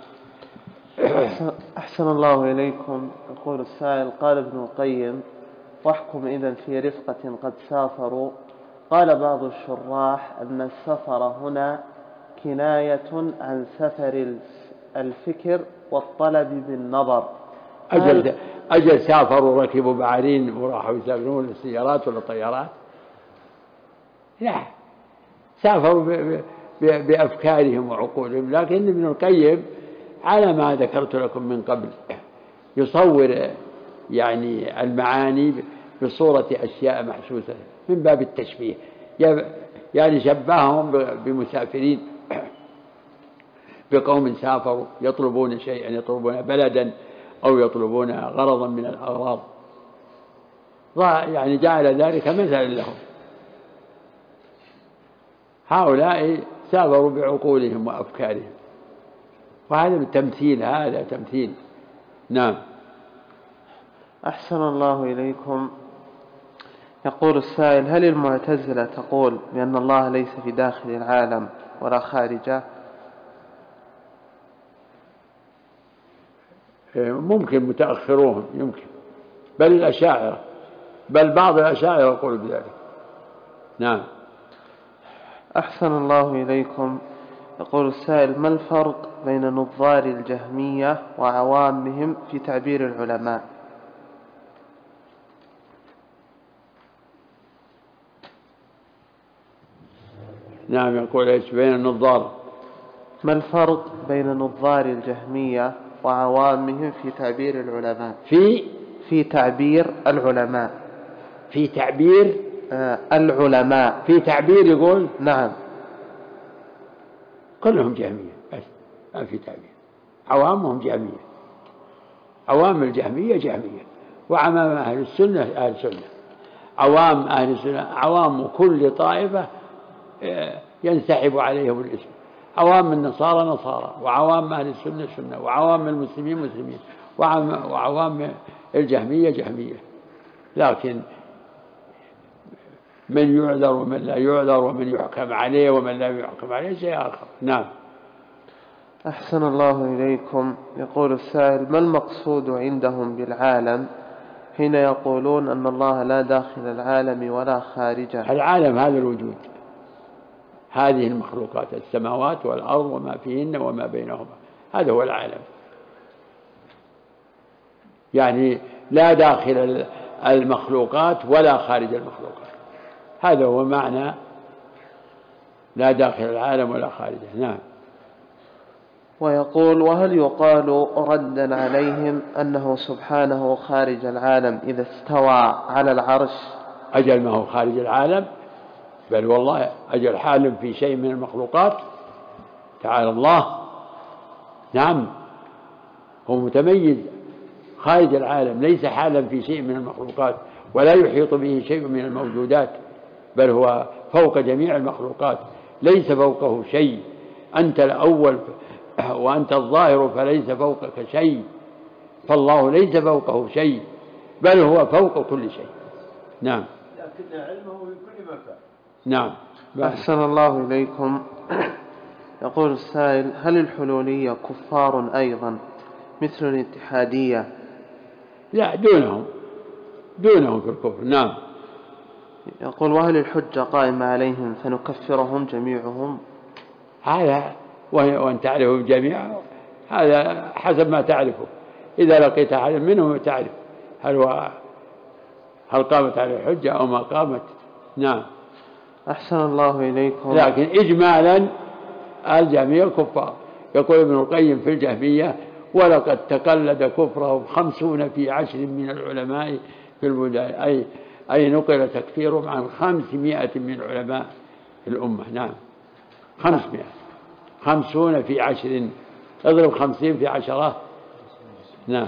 أحسن الله إليكم. يقول السائل: قال ابن القيم: واحكم إذن في رفقة قد سافروا. قال بعض الشراح أن السفر هنا كناية عن سفر الفكر والطلب بالنظر. أجل سافروا ركبوا بعارين وراحوا يسافرون السيارات ولا الطيارات؟ لا، سافروا بأفكارهم وعقولهم. لكن ابن القيم على ما ذكرت لكم من قبل يصور يعني المعاني بصورة أشياء محسوسة من باب التشبيه، يعني شبههم بمسافرين، بقوم سافروا يطلبون شيئا، يطلبون بلدا أو يطلبون غرضا من الأغراض، يعني جعل ذلك مثلا لهم. هؤلاء سافروا بعقولهم وأفكارهم، وهذا تمثيل. نعم. أحسن الله إليكم. يقول السائل: هل المعتزلة تقول بأن الله ليس في داخل العالم ولا خارجه؟ ممكن متأخروهم، يمكن، بل بعض الأشاعرة يقول بذلك. نعم. أحسن الله إليكم. يقول السائل: ما الفرق بين نظار الجهمية وعوامهم في تعبير العلماء؟ نعم. يقول ايش بين النظار؟ ما الفرق بين نظار الجهمية وعوامهم في تعبير العلماء؟ في تعبير العلماء. في تعبير العلماء. في تعبير يقول. نعم. كلهم جهمية، بس ما في تعبير. عوامهم جهمية، عوام الجهمية جهمية، وعمام أهل السنة أهل السنة. عوام أهل السنة عوام كل طائفة ينسحب عليهم الاسم. عوام النصارى نصارى، وعوام أهل السنة سنة، وعوام المسلمين مسلمين، وعوام الجهمية جهمية. لكن من يعذر ومن لا يعذر، ومن يحكم عليه ومن لا يحكم عليه شيء آخر. نعم. أحسن الله إليكم. يقول السائل: ما المقصود عندهم بالعالم حين يقولون أن الله لا داخل العالم ولا خارجه؟ العالم هذا الوجود، هذه المخلوقات، السماوات والأرض وما فيهن وما بينهما، هذا هو العالم. يعني لا داخل المخلوقات ولا خارج المخلوقات، هذا هو معنى لا داخل العالم ولا خارجه. نعم. ويقول: وهل يقال ردا عليهم أنه سبحانه خارج العالم إذا استوى على العرش؟ أجل ما هو خارج العالم، بل والله أجل حال في شيء من المخلوقات، تعالى الله. نعم، هو متميز خارج العالم، ليس حالا في شيء من المخلوقات، ولا يحيط به شيء من الموجودات، بل هو فوق جميع المخلوقات، ليس فوقه شيء. أنت الأول وأنت الظاهر فليس فوقك شيء، فالله ليس فوقه شيء، بل هو فوق كل شيء. نعم. لكن علمه في كل مكان. نعم. أحسن الله إليكم. يقول السائل: هل الحلولية كفار أيضا مثل الاتحادية؟ لا، دونهم في الكفر. نعم. يقول: وهل الحجة قائمة عليهم فنكفرهم جميعهم؟ هذا وأن تعرفهم جميعا، هذا حسب ما تعرفه. إذا لقيت أحد منهم تعرف هل قامت عليه الحجة أو ما قامت. نعم. أحسن الله إليكم. لكن إجمالا الجميع كفار. يقول ابن القيم في الجهمية: ولقد تقلد كفرهم 50 في 10 من العلماء في البلدان، أي نقل تكفيرهم عن 500 من علماء الأمة. نعم، 500. 50 في 10، اضرب 50 في 10. نعم.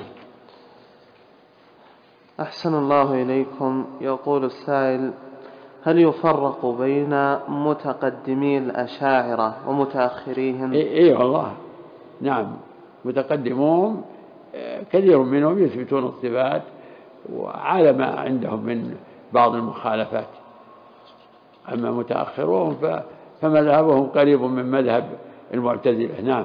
أحسن الله إليكم. يقول السائل: هل يفرق بين متقدمي الأشاعرة ومتأخريهم؟ إيه والله. نعم، متقدمون كثير منهم يثبتون الصفات وعلى ما عندهم من بعض المخالفات، أما متأخرون فمذهبهم قريب من مذهب المعتزلة. نعم.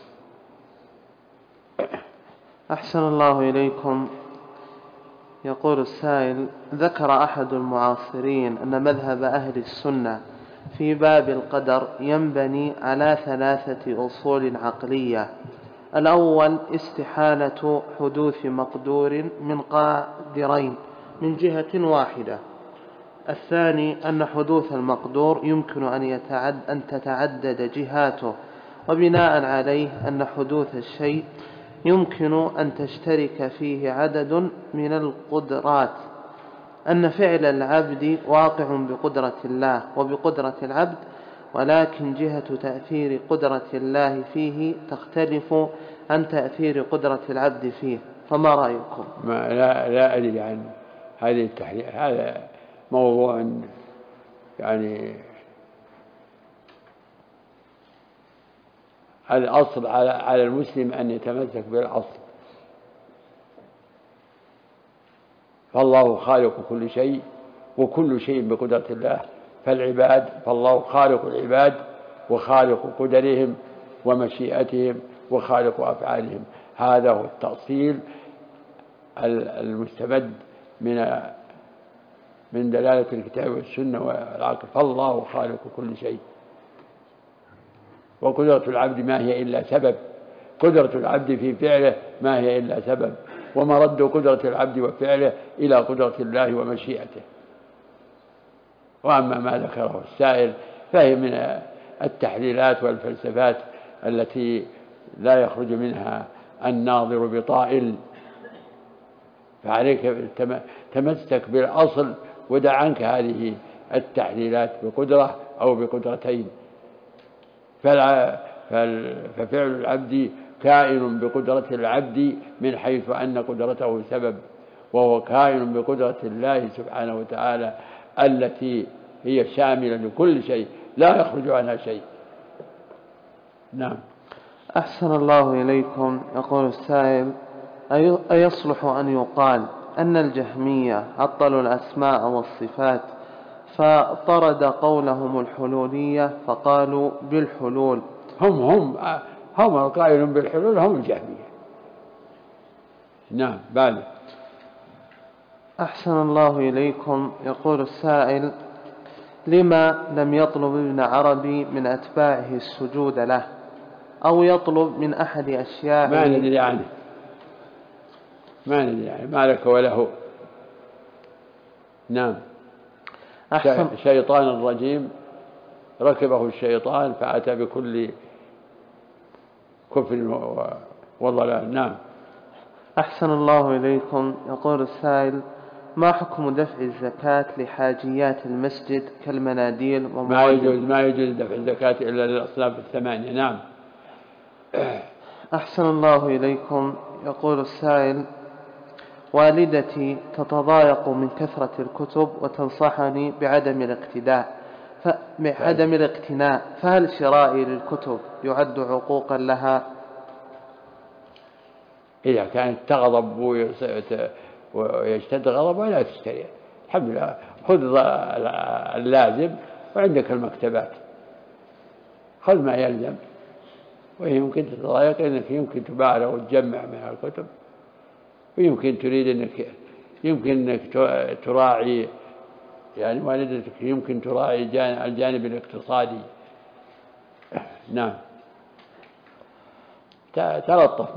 أحسن الله إليكم. يقول السائل: ذكر أحد المعاصرين أن مذهب أهل السنة في باب القدر ينبني على 3 أصول عقلية. الأول: استحالة حدوث مقدور من قادرين من جهة واحدة. الثاني: أن حدوث المقدور يمكن أن تتعدد جهاته، وبناء عليه أن حدوث الشيء يمكن أن تشترك فيه عدد من القدرات. أن فعل العبد واقع بقدرة الله وبقدرة العبد، ولكن جهة تأثير قدرة الله فيه تختلف عن تأثير قدرة العبد فيه. فما رأيكم؟ لا أدري عن هذه التحليل. هذا موضوع يعني الأصل على المسلم أن يتمسك بالأصل، فالله خالق كل شيء وكل شيء بقدرة الله، فالله خالق العباد وخالق قدرهم ومشيئتهم وخالق أفعالهم. هذا هو التأصيل المستمد من دلالة الكتاب والسنة والعقل. فالله خالق كل شيء، وقدرة العبد ما هي إلا سبب، قدرة العبد في فعله ما هي إلا سبب، ومرد قدرة العبد وفعله إلى قدرة الله ومشيئته. وأما ما ذكره السائل فهي من التحليلات والفلسفات التي لا يخرج منها الناظر بطائل، فعليك تمسك بالأصل ودع عنك هذه التحليلات بقدرة أو بقدرتين. ففعل العبد كائن بقدرة العبد من حيث أن قدرته سبب، وهو كائن بقدرة الله سبحانه وتعالى التي هي شاملة لكل شيء لا يخرج عنها شيء. نعم. أحسن الله إليكم. يقول السائل: أيصلح أن يقال أن الجهمية عطلوا الأسماء والصفات فطرد قولهم الحلولية فقالوا بالحلول؟ هم هم القائلون بالحلول هم الجهمية. نعم. بعد. أحسن الله إليكم. يقول السائل: لما لم يطلب ابن عربي من أتباعه السجود له، أو يطلب من أحد أشياعه؟ ما ندري عنه، ما لك وله. نعم. شيطان الرجيم ركبه الشيطان فأتى بكل كفر وضلال. نعم. أحسن الله إليكم. يقول السائل: ما حكم دفع الزكاة لحاجيات المسجد كالمناديل ما يجوز دفع الزكاة إلا للأصناف الثمانية. نعم. أحسن الله إليكم. يقول السائل: والدتي تتضايق من كثرة الكتب وتنصحني بعدم الاقتناء، فهل شرائي للكتب يعد عقوقا لها؟ إذا كانت تغضب ويشتد غضبها لا تشتري. الحمد لله، خذ اللازم وعندك المكتبات، خذ ما يلزم. ويمكن تتضايق إنك يمكن تباع وتجمع من الكتب، ويمكن تريد إنك تراعي، يعني والدتك يمكن تراعي الجانب الاقتصادي. نعم. تلطف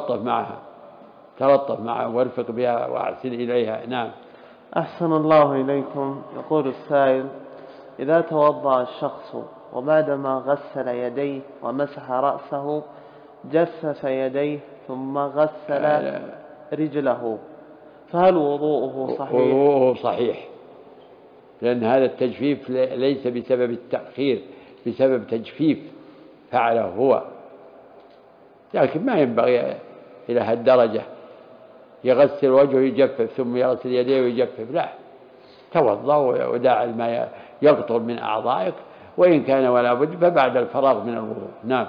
معها وارفق بها وأحسن إليها. نعم. أحسن الله إليكم. يقول السائل: إذا توضأ الشخص وبعدما غسل يديه ومسح رأسه جفف يديه ثم غسل رجله، فهل وضوءه صحيح؟ وضوءه صحيح، لأن هذا التجفيف ليس بسبب التأخير، بسبب تجفيف فعله هو، لكن ما ينبغي إلى هالدرجة يغسل وجهه يجفف ثم يغسل يديه ويجفف. لا، توضأ وداع الماء يقطر من أعضائك، وإن كان ولا بد فبعد الفراغ من الوضوء. نعم.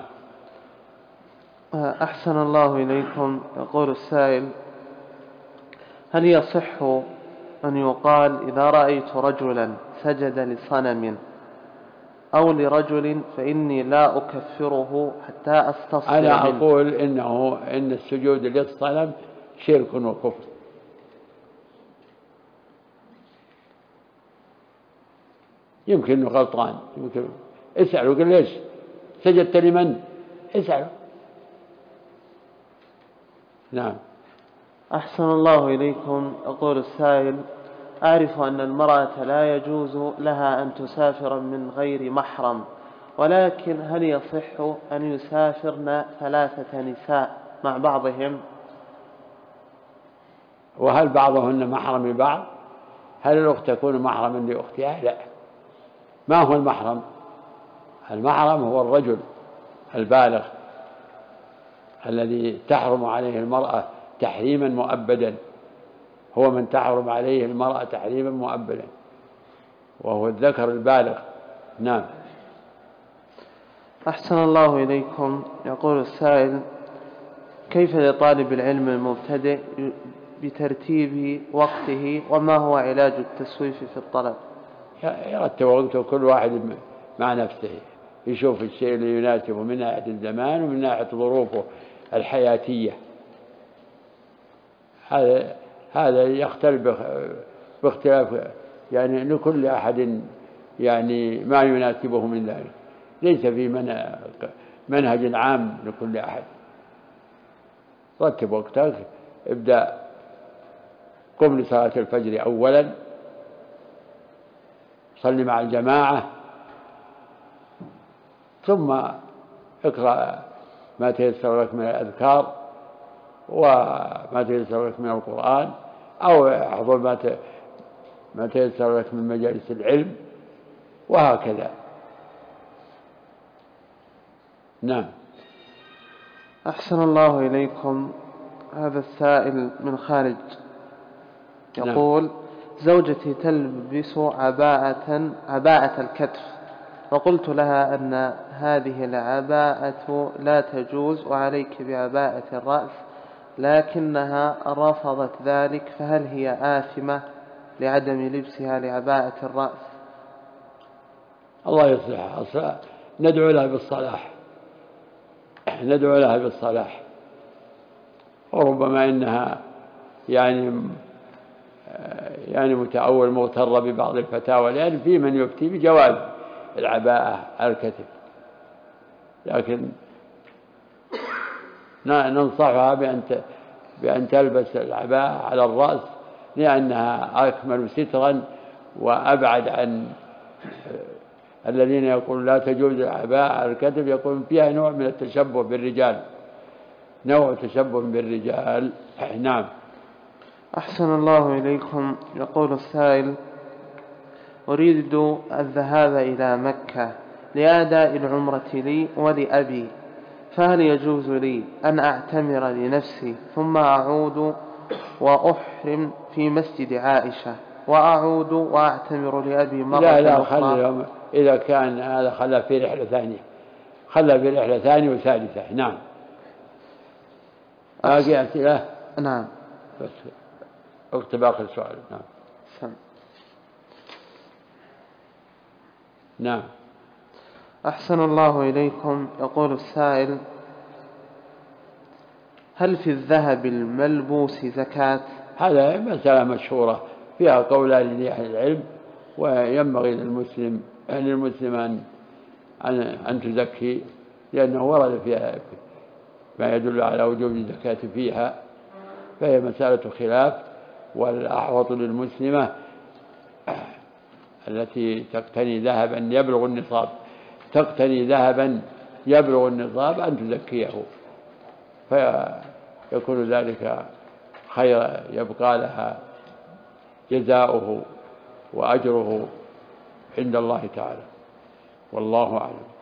أحسن الله إليكم. يقول السائل: هل يصح أن يقال إذا رأيت رجلا سجد لصنم أو لرجل فإني لا أكفره حتى أستصغر منه؟ أنا أقول إن السجود للصنم شرك وكفر. يمكن أنه غلطان، يمكن اسأله قل ليش سجدت لمن؟ اسأله. نعم. أحسن الله إليكم. يقول السائل: أعرف أن المرأة لا يجوز لها أن تسافر من غير محرم، ولكن هل يصح أن يسافرن 3 نساء مع بعضهم؟ وهل بعضهن محرم لبعض؟ هل الأخت تكون محرما لأختها؟ لا. ما هو المحرم؟ المحرم هو الرجل البالغ الذي تحرم عليه المرأة تحريما مؤبدا، هو من تحرم عليه المرأة تحريما مؤبدا، وهو الذكر البالغ. نعم. أحسن الله إليكم. يقول السائل: كيف لطالب العلم المبتدئ بترتيب وقته، وما هو علاج التسويف في الطلب؟ يرتب وقته كل واحد مع نفسه، يشوف الشيء اللي يناسبه من ناحية الزمان ومن ناحية ظروفه الحياتية. هذا يختلف باختلاف، يعني لكل أحد يعني ما يناسبه من ذلك، ليس في منهج عام لكل أحد. رتب وقتك، ابدأ قم لصلاة الفجر أولا، صل مع الجماعة، ثم اقرأ ما تيسر لك من الأذكار وما تيسر لك من القرآن، أو احضر ما تيسر لك من مجالس العلم، وهكذا. نعم. أحسن الله إليكم. هذا السائل من خارج يقول: نعم. زوجتي تلبس عباءة الكتف، وقلت لها أن هذه العباءة لا تجوز وعليك بعباءة الرأس، لكنها رفضت ذلك، فهل هي آثمة لعدم لبسها لعباءة الرأس؟ الله يصلحها، ندعو لها بالصلاح، ندعو لها بالصلاح. وربما إنها يعني متأول مغتر ببعض الفتاوى، لأن في من يفتي بجواز العباءة على الكتف، لكن ننصحها بأن تلبس العباءة على الرأس، لأنها أكمل سترا وأبعد عن الذين يقولون لا تجوز العباءة على الكتف، يقولون فيها نوع من التشبه بالرجال، نوع تشبه بالرجال. نعم. أحسن الله إليكم. يقول السائل: أريد الذهاب إلى مكة لأداء العمرة لي ولأبي، فهل يجوز لي أن أعتمر لنفسي ثم أعود وأحرم في مسجد عائشة وأعود وأعتمر لأبي مرة أخرى؟ إذا كان هذا خلى في رحلة ثانية، خلى في رحلة ثانية وثالثة. نعم. باقي أسئلة؟ نعم. بس اكتب آخر سؤال. نعم. نعم. أحسن الله إليكم. يقول السائل: هل في الذهب الملبوس زكاة؟ هذا مسألة مشهورة فيها قولان لأهل العلم، وينبغي للمسلم أن تزكي، لأنه ورد فيها ما يدل على وجوب الزكاة فيها، فهي مسألة خلاف. والأحوط للمسلمة التي تقتني ذهبا يبلغ النصاب أن تزكيه، فيكون ذلك خير، يبقى لها جزاؤه وأجره عند الله تعالى، والله أعلم.